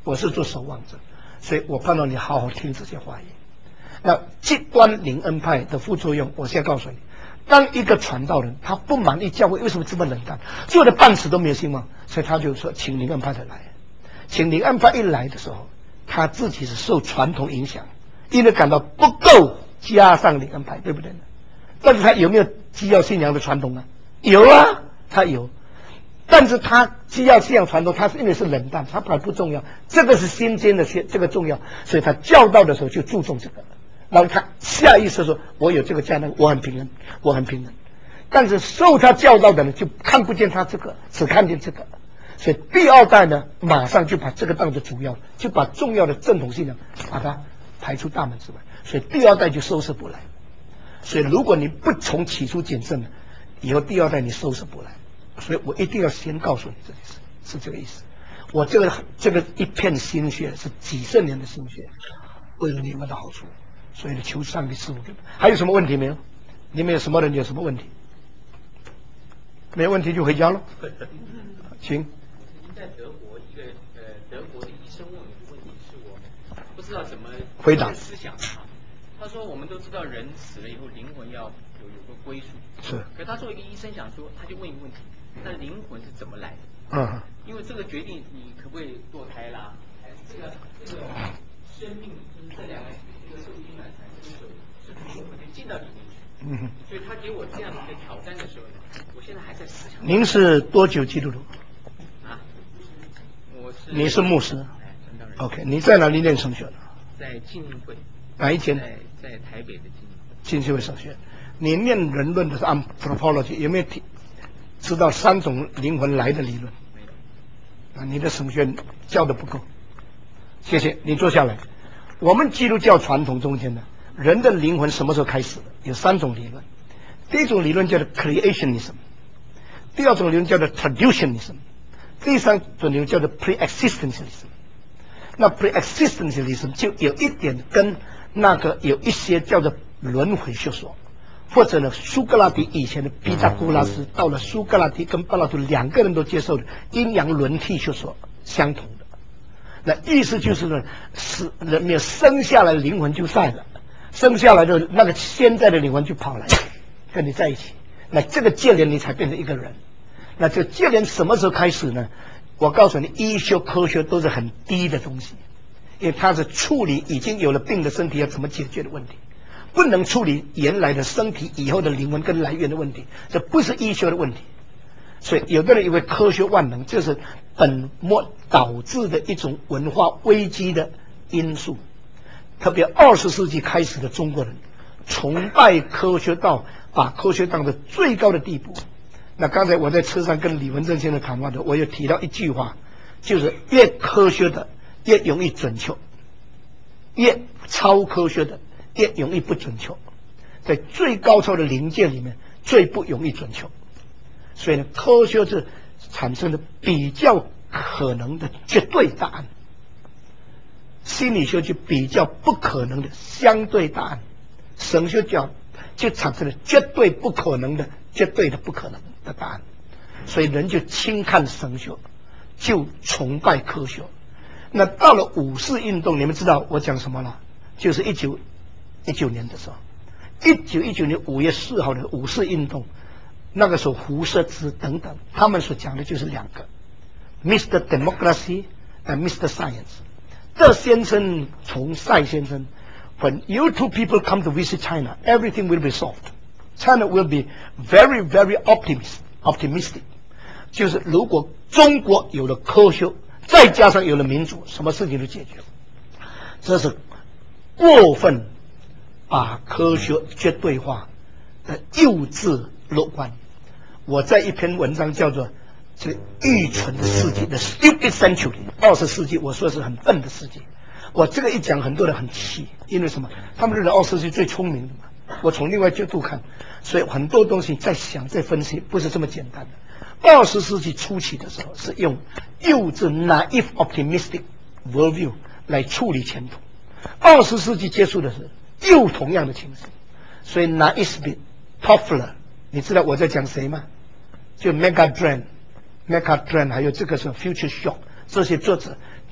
我是做守望者，所以我盼望你好好听这些话语。那极端灵恩派的副作用，我先告诉你。当一个传道人他不满意教会为什么这么冷淡，做了半死都没有兴旺，所以他就说请灵恩派的来。请灵恩派一来的时候，他自己是受传统影响，因为感到不够，加上灵恩派，对不对呢？但是他有没有基要信仰的传统啊？有啊，他有。但是他基要信仰传统，他是因为是冷淡，他本来不重要，这个是新鲜的，这个重要，所以他教导的时候就注重这个。然后他下意识说：“我有这个价值，我很平衡，我很平衡。”但是受他教导的人就看不见他这个，只看见这个。所以第二代呢，马上就把这个当作主要，就把重要的正统信仰把它排出大门之外。所以第二代就收拾不来。所以如果你不从起初谨慎，以后第二代你收拾不来。所以我一定要先告诉你这件事，是这个意思。我这个这个一片心血是几十年的心血，为了你们的好处。所以呢，求上帝赐福给你。还有什么问题没有？你们有什么人有什么问题？没有问题就回家了。请。 曾经在德国，一个呃德国的医生问我一个问题，是我不知道怎么回答思想啊。他说我们都知道人死了以后灵魂要有有个归属， 是。 可他作为一个医生想说，他就问一个问题：那灵魂是怎么来的？ 嗯。 因为这个决定你可不可以堕胎啦，还是这个这个生命就是这两个这个受精卵产生的时候，是灵魂就进到里面去。嗯。所以他给我这样的一个挑战的时候呢，我现在还在思想。 您是多久基督徒？ 啊，我是。 你是牧师。 哎，传道人。 OK， 你在哪里念神学的？ 在浸信会。 哪一间？ 在在台北的浸信会。 浸信会神学。你念人论的是 anthropology， 有没有听知道三种灵魂来的理论？ 没有。 啊，你的神学教的不够。谢谢，你坐下来。我们基督教传统中间呢，人的灵魂什么时候开始的？有三种理论。第一种理论叫做 creationism， 第二种理论叫做 traducianism， 第三种理论叫做 pre-existentialism。那 pre-existentialism 就有一点跟那个有一些叫做轮回学说，或者呢苏格拉底以前的毕达哥拉斯，到了苏格拉底跟柏拉图两个人都接受的阴阳轮替学说相同的。那意思就是呢，是人没有生下来灵魂就在了，生下来的那个现在的灵魂就跑来跟你在一起，那这个接连你才变成一个人。那这个接连什么时候开始呢？我告诉你，医学科学都是很低的东西，因为它是处理已经有了病的身体要怎么解决的问题，不能处理原来的身体以后的灵魂跟来源的问题，这不是医学的问题。所以有的人以为科学万能，这是本末导致的一种文化危机的因素。特别二十世纪开始的中国人崇拜科学到把科学当作最高的地步。那刚才我在车上跟李文正先生谈话的，我有提到一句话，就是越科学的越容易准确，越超科学的越容易不准确，在最高超的灵界里面最不容易准确。所以呢，科学是产生的比较可能的绝对答案，心理学就比较不可能的相对答案，神学教就产生了绝对不可能的绝对的不可能的答案。所以人就轻看神学，就崇拜科学。那到了五四运动，你们知道我讲什么了？就是一九一九年的时候，一九一九年五月四号的五四运动。那个时候胡适之等等，他们所讲的就是两个 ，Mister Democracy and Mister Science。这先生从赛先生 ，When you two people come to visit China, everything will be solved. China will be very, very optimistic. Optimistic， 就是如果中国有了科学，再加上有了民主，什么事情都解决了。这是过分把科学绝对化的幼稚乐观。我在一篇文章叫做《这愚蠢的世纪》的 Stupid Century， 二十世纪，我说是很笨的世纪。我这个一讲，很多人很气，因为什么？他们认为二十世纪最聪明的嘛。我从另外角度看，所以很多东西在想、在分析，不是这么简单的。二十世纪初期的时候，是用幼稚 naive optimistic worldview 来处理前途。二十世纪结束的是又同样的情形，所以 naive、Toffler， 你知道我在讲谁吗？就 Megadren、Megadren 还有这个是 Future Shock 这些作者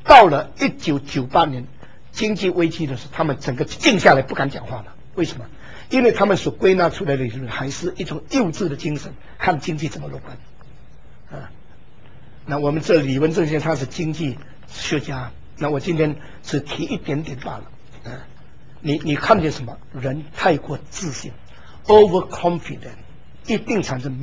到了一九九八年经济危机的时候，他们整个静下来不敢讲话了。为什么？因为他们所归纳出来的理论还是一种幼稚的精神，看经济怎么乐观啊。那我们这李文正先生他是经济学家，那我今天只提一点点罢了啊。你你看见什么？人太过自信 ，overconfident， 一定产生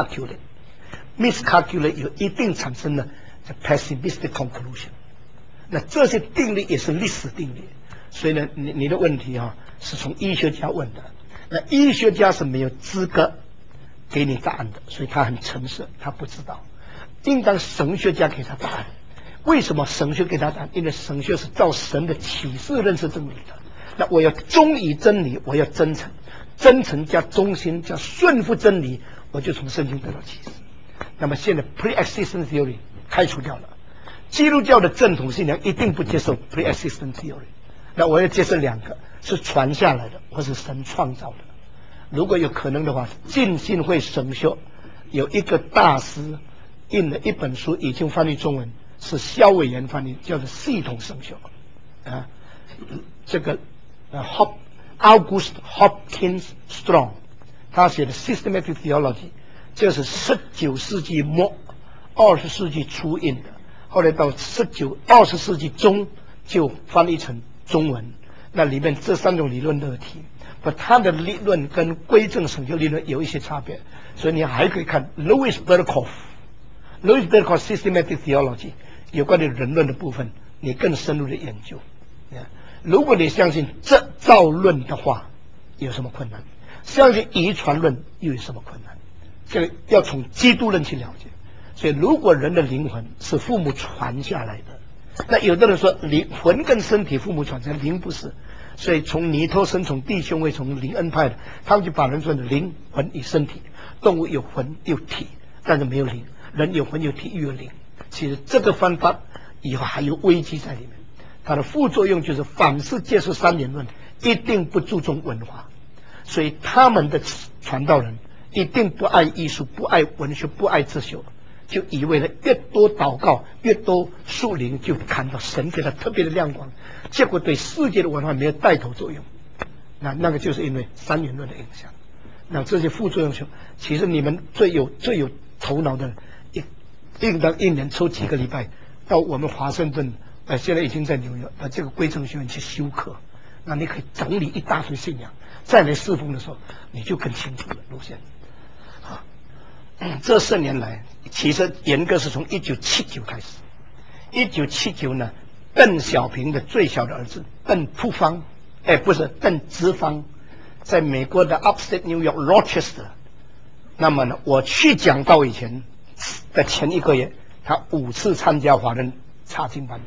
miscalculate，miscalculate 有一定产生了 pessimistic conclusion。那这些定律也是历史定律，所以呢，你你的问题啊是从医学家问的，那医学家是没有资格给你答案的，所以他很诚实，他不知道，应当神学家给他答案。为什么神学给他答案？因为神学是照神的启示认识真理的。那我要忠于真理，我要真诚，真诚加忠心加顺服真理，我就从圣经得到启示。那么现在 pre-existence theory 开除掉了，基督教的正统信仰一定不接受 pre-existence theory。那我要接受两个，是传下来的，或是神创造的。如果有可能的话，浸信会神学有一个大师印了一本书，已经翻译中文，是萧伟元翻译，叫做系统神学啊，这个。呃 Hop August Hopkins Strong， 他写的 Systematic Theology， 这是十九世纪末、二十世纪初印的，后来到十九、二十世纪中就翻译成中文。那里面这三种理论都有提，不，他的理论跟归正神学理论有一些差别，所以你还可以看 Louis Berkhof，Louis Berkhof Systematic Theology 有关的人论的部分，你更深入的研究。如果你相信这造论的话，有什么困难？相信遗传论又有什么困难？这个要从基督论去了解。所以，如果人的灵魂是父母传下来的，那有的人说灵魂跟身体父母传下来，灵不是。所以从尼托生、从弟兄会、从灵恩派的，他们就把人说的灵魂与身体，动物有魂有体，但是没有灵；人有魂有体又有灵。其实这个方法以后还有危机在里面。它的副作用就是凡是接受三元论，一定不注重文化，所以他们的传道人一定不爱艺术、不爱文学、不爱哲学，就以为呢越多祷告、越多树灵，就看到神给他特别的亮光，结果对世界的文化没有带头作用。那那个就是因为三元论的影响。那这些副作用，其实你们最有最有头脑的，一应当一年抽几个礼拜到我们华盛顿。呃，现在已经在纽约，呃，这个归正学院去修课，那你可以整理一大堆信仰，再来侍奉的时候，你就更清楚了路线。啊，嗯、这四年来，其实严格是从一九七九开始。一九七九呢，邓小平的最小的儿子邓朴方，哎，不是邓直方，在美国的 Upstate New York Rochester。那么呢，我去讲道以前的前一个月，他五次参加华人查经班。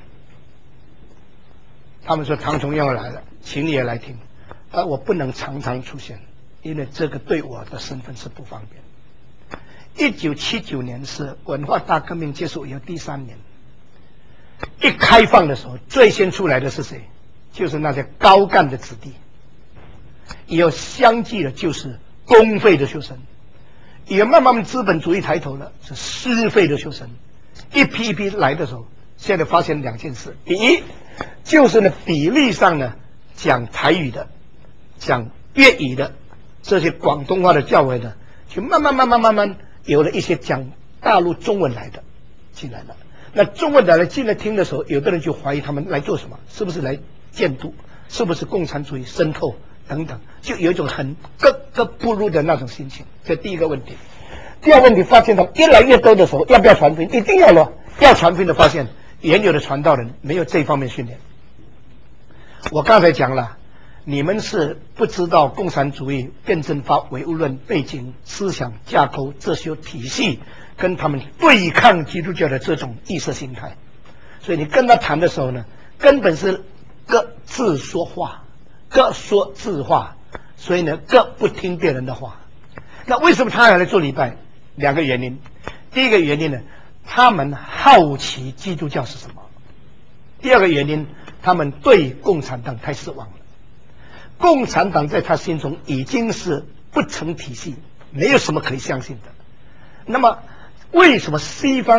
他们说唐崇耀来了，请你也来听。而、呃、我不能常常出现，因为这个对我的身份是不方便。一九七九年是文化大革命结束以后第三年，一开放的时候，最先出来的是谁？就是那些高干的子弟。以后相继的就是公费的学生，也慢慢资本主义抬头了，是私费的学生，一批一批来的时候，现在发现两件事：第一，就是呢比例上呢，讲台语的、讲粤语的这些广东话的教委呢，就慢慢慢慢慢慢有了一些讲大陆中文来的进来了。那中文来了进来听的时候，有的人就怀疑他们来做什么，是不是来监督，是不是共产主义渗透等等，就有一种很格格不入的那种心情。这第一个问题。第二个问题，发现到越来越多的时候，要不要传福音？一定要了。要传福音的发现，原有的传道人没有这方面训练。我刚才讲了，你们是不知道共产主义辩证法唯物论背景、思想架构、哲学体系跟他们对抗基督教的这种意识形态，所以你跟他谈的时候呢，根本是各自说话，各说自话，所以呢，各不听别人的话。那为什么他要来做礼拜？两个原因。第一个原因呢，他们好奇基督教是什么；第二个原因，他们对共产党太失望了。共产党在他心中已经是不成体系，没有什么可以相信的。那么，为什么西方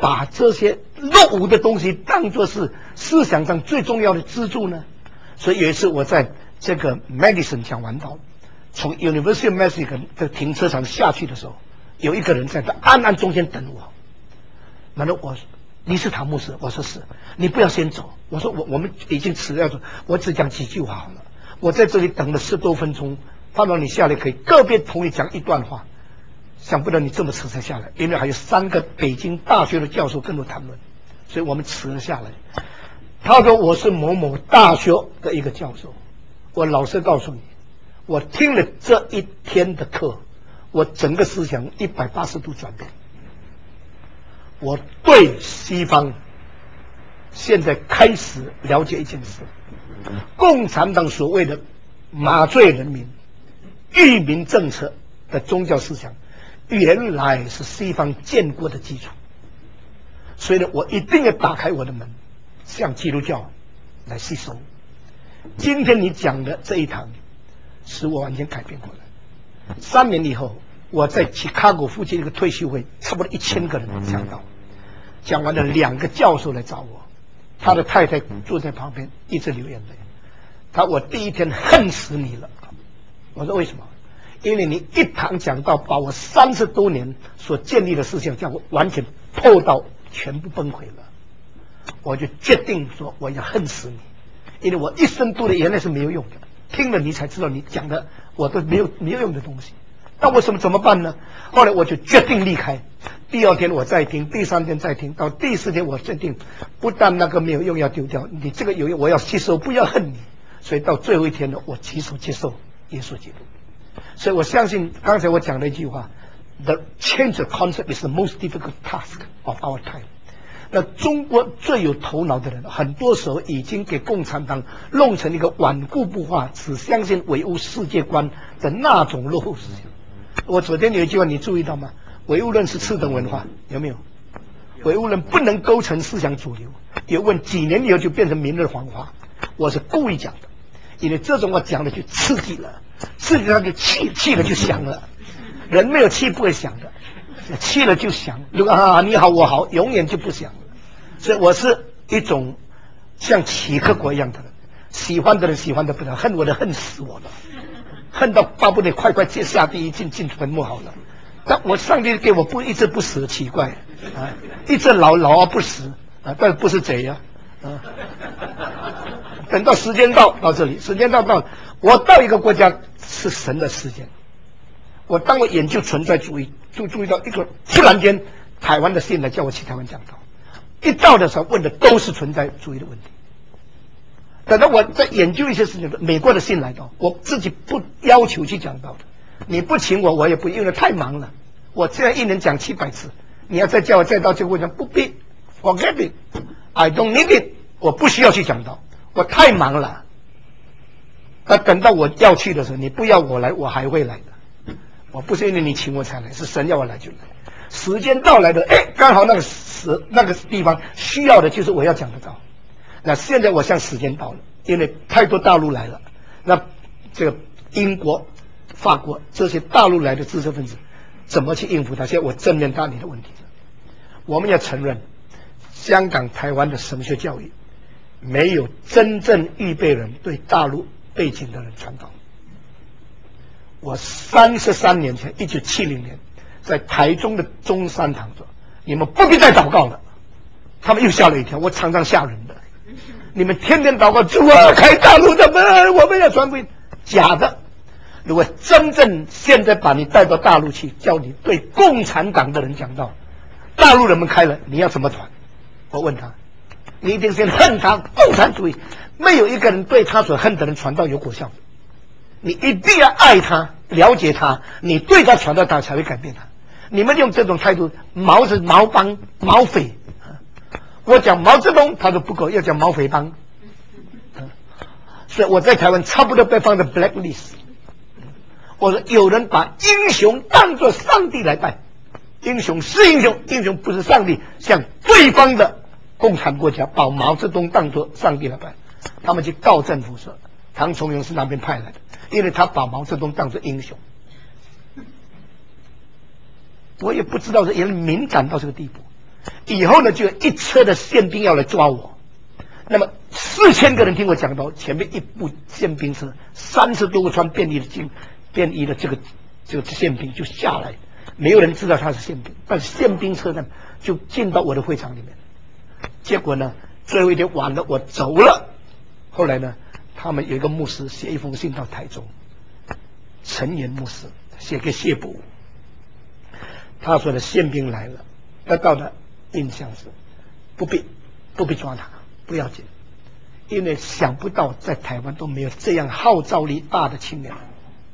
把这些落伍的东西当作是思想上最重要的支柱呢？所以有一次我在这个 Madison 讲完道，从 University of Michigan 的停车场下去的时候，有一个人在这暗暗中间等我。然后我说：“你是唐牧师？”我说：“是。”你不要先走。我说：“我我们已经迟了，我只讲几句话好了。我在这里等了十多分钟，盼望你下来可以个别同意讲一段话。想不到你这么迟才下来，因为还有三个北京大学的教授跟我谈论，所以我们迟了下来。”他说：“我是某某大学的一个教授。”我老实告诉你，我听了这一天的课，我整个思想一百八十度转变。我对西方现在开始了解一件事：共产党所谓的麻醉人民、愚民政策的宗教思想，原来是西方建国的基础。所以呢，我一定要打开我的门，向基督教来吸收。今天你讲的这一堂，使我完全改变过来。三年以后，我在芝加哥附近一个退休会，差不多一千个人讲到，讲完了，两个教授来找我，他的太太坐在旁边，一直流眼泪。他我第一天恨死你了。我说为什么？因为你一堂讲到，把我三十多年所建立的思想，叫我完全破到全部崩溃了。我就决定说，我要恨死你。因为我一生读的原来是没有用的，听了你才知道你讲的我都没有没有用的东西。那为什么怎么办呢？后来我就决定离开。第二天我再听，第三天再听，到第四天我决定，不但那个没有用要丢掉，你这个有用我要吸收，不要恨你。所以到最后一天呢，我起手接受耶稣基督。所以我相信刚才我讲的一句话 ：“The change of concept is the most difficult task of our time。”那中国最有头脑的人，很多时候已经给共产党弄成一个顽固不化、只相信唯物世界观的那种落后思想。我昨天有一句话你注意到吗？唯物论是次等文化，有没有？唯物论不能构成思想主流。有问几年以后就变成明日黄花，我是故意讲的，因为这种话讲的就刺激了，刺激他就气，气了就响了。人没有气不会响的，气了就响。如果啊你好我好，永远就不响了。所以我是一种像契诃国一样的人，喜欢的人喜欢的不了，恨我的恨死我了，恨到巴不得快快接下地狱进进坟墓好了。但我上帝给我不一直不死，奇怪啊，一直老老而不死啊，但不是贼呀 啊, 啊。等到时间到到这里，时间到到，我到一个国家是神的时间。我当我研究存在主义，就注意到一个突然间台湾的信来叫我去台湾讲道。一到的时候问的都是存在主义的问题。等到我在研究一些事情，美国的信来到，我自己不要求去讲道的，你不请我，我也不，因为太忙了。我现在一年讲七百次，你要再叫我再到这个，我讲不必 ，forget it，I don't need it， 我不需要去讲道，我太忙了。那等到我要去的时候，你不要我来，我还会来的。我不是因为你请我才来，是神要我来就来。时间到来的，哎，刚好那个时那个地方需要的就是我要讲的道。那现在我像时间到了，因为太多大陆来了，那这个英国、法国这些大陆来的知识分子怎么去应付它？现在我正面答你的问题了。我们要承认，香港、台湾的神学教育没有真正预备人对大陆背景的人传道。我三十三年前，一九七零年。在台中的中山堂说：“你们不必再祷告了。”他们又吓了一跳，我常常吓人的。你们天天祷告，主啊，开大陆的门，我们要传福音。假的。如果真正现在把你带到大陆去，叫你对共产党的人讲道，大陆人们开了，你要怎么传？我问他，你一定先恨他，共产主义，没有一个人对他所恨的人传道有果效的。你一定要爱他，了解他，你对他传道，他才会改变他。你们用这种态度，毛是毛帮毛匪，我讲毛泽东他都不够，要讲毛匪帮。所以我在台湾差不多被放在 blacklist。我说有人把英雄当作上帝来拜，英雄是英雄，英雄不是上帝，像对方的共产国家把毛泽东当作上帝来拜，他们去告政府说唐崇荣是那边派来的，因为他把毛泽东当作英雄。我也不知道是人敏感到这个地步。 以后呢就有一车的宪兵要来抓我。那么四千个人听我讲到，前面一部宪兵车，三十多个穿便衣的军便衣的这个这个宪兵就下来，没有人知道他是宪兵，但是宪兵车呢就进到我的会场里面。结果呢，最后一天晚了，我走了。后来呢，他们有一个牧师写一封信到台中，陈岩牧师写给谢伯武，他说的宪兵来了，得到的印象是不必不必抓他，不要紧，因为想不到在台湾都没有这样号召力大的青年。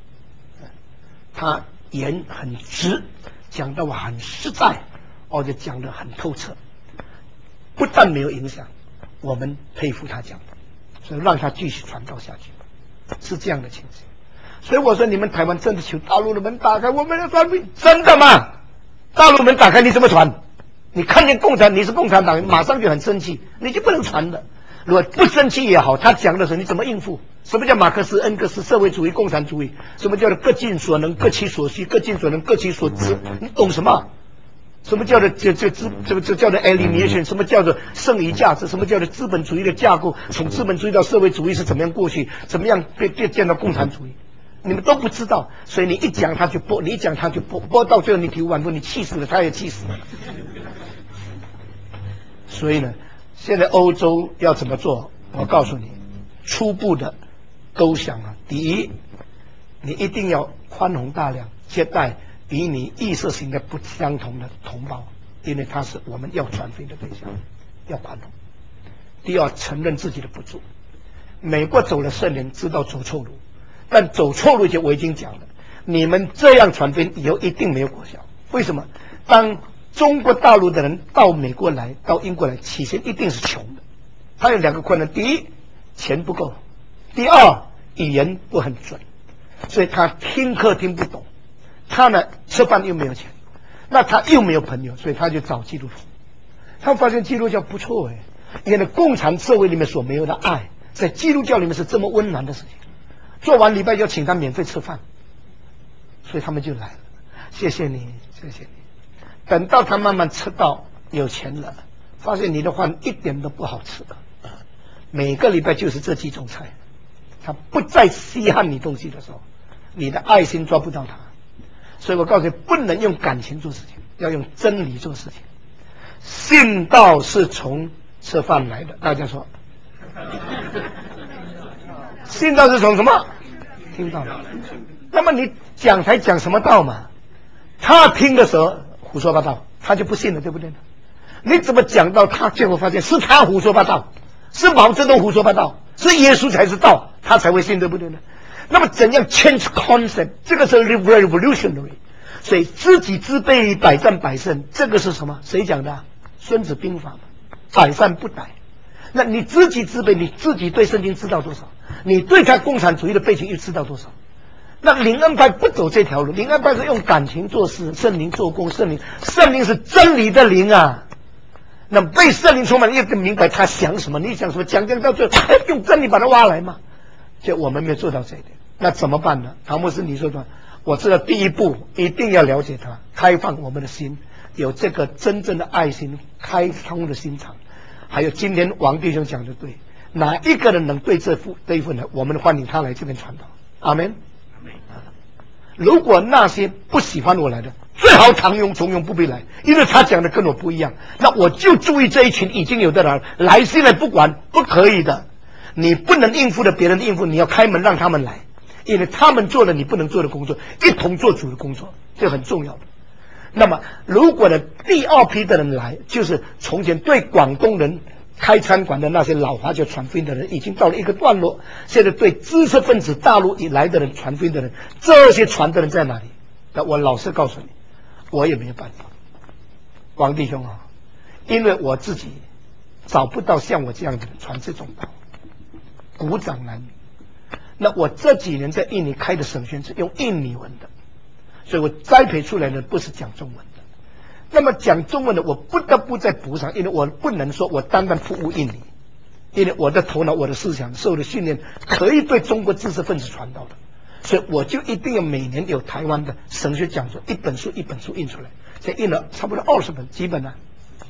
他言很直，讲的话很实在，而且讲得很透彻，不但没有影响，我们佩服他讲的，所以让他继续传道下去，是这样的情形。所以我说，你们台湾真的求大陆的门打开，我们要传福音，真的吗？大陆门打开，你怎么传？你看见共产，你是共产党人，马上就很生气，你就不能传的。如果不生气也好，他讲的时候你怎么应付？什么叫马克思恩格斯社会主义共产主义？什么叫做各尽所能各其所需，各尽所能各其所知？你懂什么？什么叫做这这资这个这叫做 alienation？ 什么叫做剩余价值？什么叫做资本主义的架构？从资本主义到社会主义是怎么样过去？怎么样变变见到共产主义？你们都不知道，所以你一讲他就播，你一讲他就播，播到最后你体无完肤，你气死了，他也气死了。所以呢，现在欧洲要怎么做？我告诉你，初步的构想啊，第一，你一定要宽宏大量接待与你意识形态不相同的同胞，因为他是我们要传福音的对象，要宽容。第二，承认自己的不足。美国走了四年，知道走错路，但走错路就我已经讲了，你们这样传福音以后一定没有果效。为什么？当中国大陆的人到美国来，到英国来，起先一定是穷的。他有两个困难：第一，钱不够；第二，语言不很准，所以他听课听不懂。他呢，吃饭又没有钱，那他又没有朋友，所以他就找基督徒。他发现基督教不错哎，因为共产社会里面所没有的爱，在基督教里面是这么温暖的事情。做完礼拜就请他免费吃饭，所以他们就来了。谢谢你，谢谢你。等到他慢慢吃到有钱了，发现你的饭一点都不好吃了，每个礼拜就是这几种菜，他不再稀罕你东西的时候，你的爱心抓不到他。所以我告诉你，不能用感情做事情，要用真理做事情。信道是从吃饭来的，大家说，信道是从什么？听到了。那么你讲台讲什么道嘛？他听的时候胡说八道，他就不信了，对不对呢？你怎么讲到他最后发现是他胡说八道，是毛泽东胡说八道，是耶稣才是道，他才会信，对不对呢？那么怎样 change concept？ 这个是 revolutionary。所以知己知彼，百战百胜，这个是什么？谁讲的、啊？孙子兵法嘛，百战不殆。那你知己知彼，你自己对圣经知道多少？你对他共产主义的背景又知道多少？那灵恩派不走这条路，灵恩派是用感情做事，圣灵做工，圣灵圣灵是真理的灵啊。那么被圣灵充满，你也明白他想什么，你想什么，讲讲到最后，用真理把他挖来嘛。就我们没有做到这一点，那怎么办呢？唐牧师，你说的，我知道第一步一定要了解他，开放我们的心，有这个真正的爱心，开通的心肠。还有今天王弟兄讲的对，哪一个人能对这副这一份呢？我们欢迎他来这边传道。阿门。如果那些不喜欢我来的，最好常用从用不必来，因为他讲的跟我不一样。那我就注意这一群已经有的人来，现在不管，不可以的。你不能应付的别人的应付，你要开门让他们来，因为他们做了你不能做的工作，一同做主的工作，这很重要的。那么如果呢第二批的人来，就是从前对广东人开餐馆的那些老华侨传福音的人已经到了一个段落，现在对知识分子大陆以来的人传福音的人，这些传的人在哪里？那我老实告诉你，我也没有办法，王弟兄啊，因为我自己找不到像我这样的人传这种道，鼓掌男女。那我这几年在印尼开的省宣是用印尼文的，所以我栽培出来的不是讲中文的。那么讲中文的，我不得不再补上，因为我不能说我单单服务印尼，因为我的头脑、我的思想受的训练可以对中国知识分子传导的，所以我就一定要每年有台湾的神学讲座，一本书一本书印出来，现在印了差不多二十本，几本呢？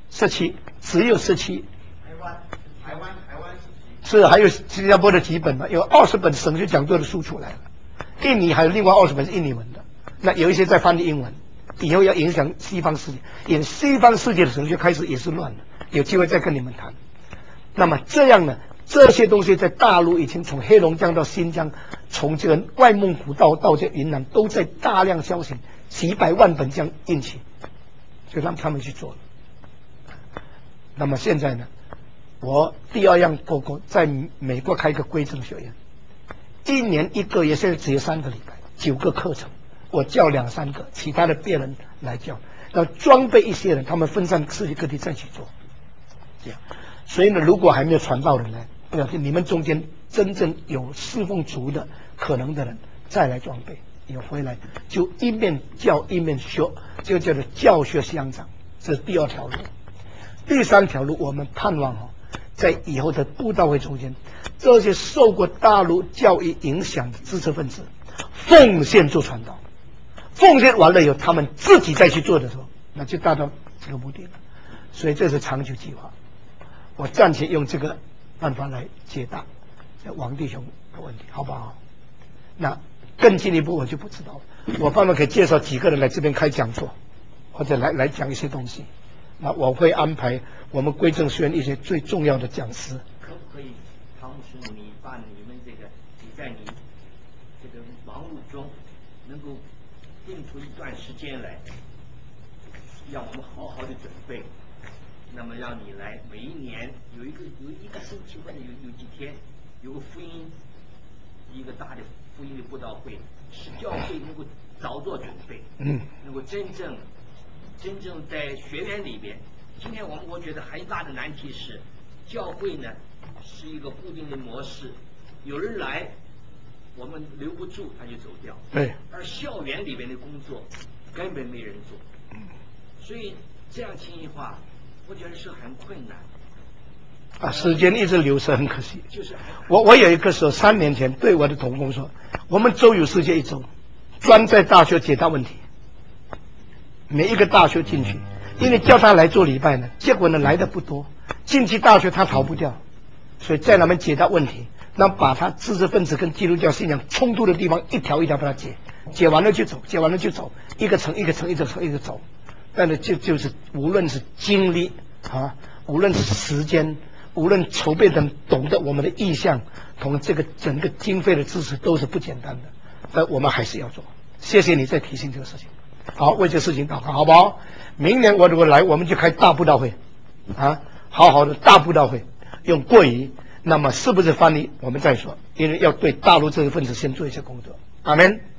十七，只有十七。 台湾，台湾，台湾十七。 是，还有新加坡的几本嘛，有二十本神学讲座的书出来了。印尼还有另外二十本是印尼文的，那有一些在翻译英文，以后要影响西方世界，因西方世界的神学开始也是乱了，有机会再跟你们谈。那么这样呢，这些东西在大陆已经从黑龙江到新疆，从这个外蒙古到到这云南，都在大量销行，几百万本这样印起，就让他们去做了。那么现在呢，我第二样报告在美国开一个归正学院，一年一个月，现在只有三个礼拜，九个课程，我教两三个，其他的别人来教，要装备一些人，他们分散世界各地再去做，这样。所以呢，如果还没有传道人来，不要紧，你们中间真正有侍奉主的可能的人再来装备，有回来就一面教一面学，这个叫做教学相长，这是第二条路。第三条路，我们盼望哦，在以后的布道会中间，这些受过大陆教育影响的知识分子，奉献做传道，奉献完了以后，他们自己再去做的时候，那就达到这个目的了。所以这是长久计划。我暂且用这个办法来解答王弟兄的问题，好不好？那更进一步我就不知道了。我爸爸可以介绍几个人来这边开讲座，或者来来讲一些东西。那我会安排我们归正学院一些最重要的讲师。 可不可以，唐牧师，你把你们这个你在你这个忙碌中，能够定出一段时间来，让我们好好的准备。那么让你来每一年有一个有一个星期或者有有几天有个福音，一个大的福音的布道会，使教会能够早做准备， 嗯， 能够真正真正在学员里边。今天我们我觉得很大的难题是，教会呢是一个固定的模式，有人来我们留不住他就走掉， 对， 而校园里边的工作根本没人做，所以这样情况话我觉得是很困难啊，时间一直流逝，很可惜。 就是我我有一个时候三年前对我的同工说，我们周游世界一周，专在大学解答问题，每一个大学进去，因为叫他来做礼拜呢，结果呢来的不多，进去大学他逃不掉，所以在那边解答问题，那把他知识分子跟基督教信仰冲突的地方一条一条把它解，解完了就走，解完了就走，一个层一个层一个层一个走。但是就就是无论是精力啊，无论是时间，无论筹备等懂得我们的意向，同这个整个经费的支持都是不简单的，但我们还是要做。谢谢你再提醒这个事情。好，为这事情祷告，好不好？明年我如果来，我们就开大布道会啊，好好的大布道会，用国语。那么是不是翻译我们再说，因为要对大陆知识分子先做一些工作。阿们。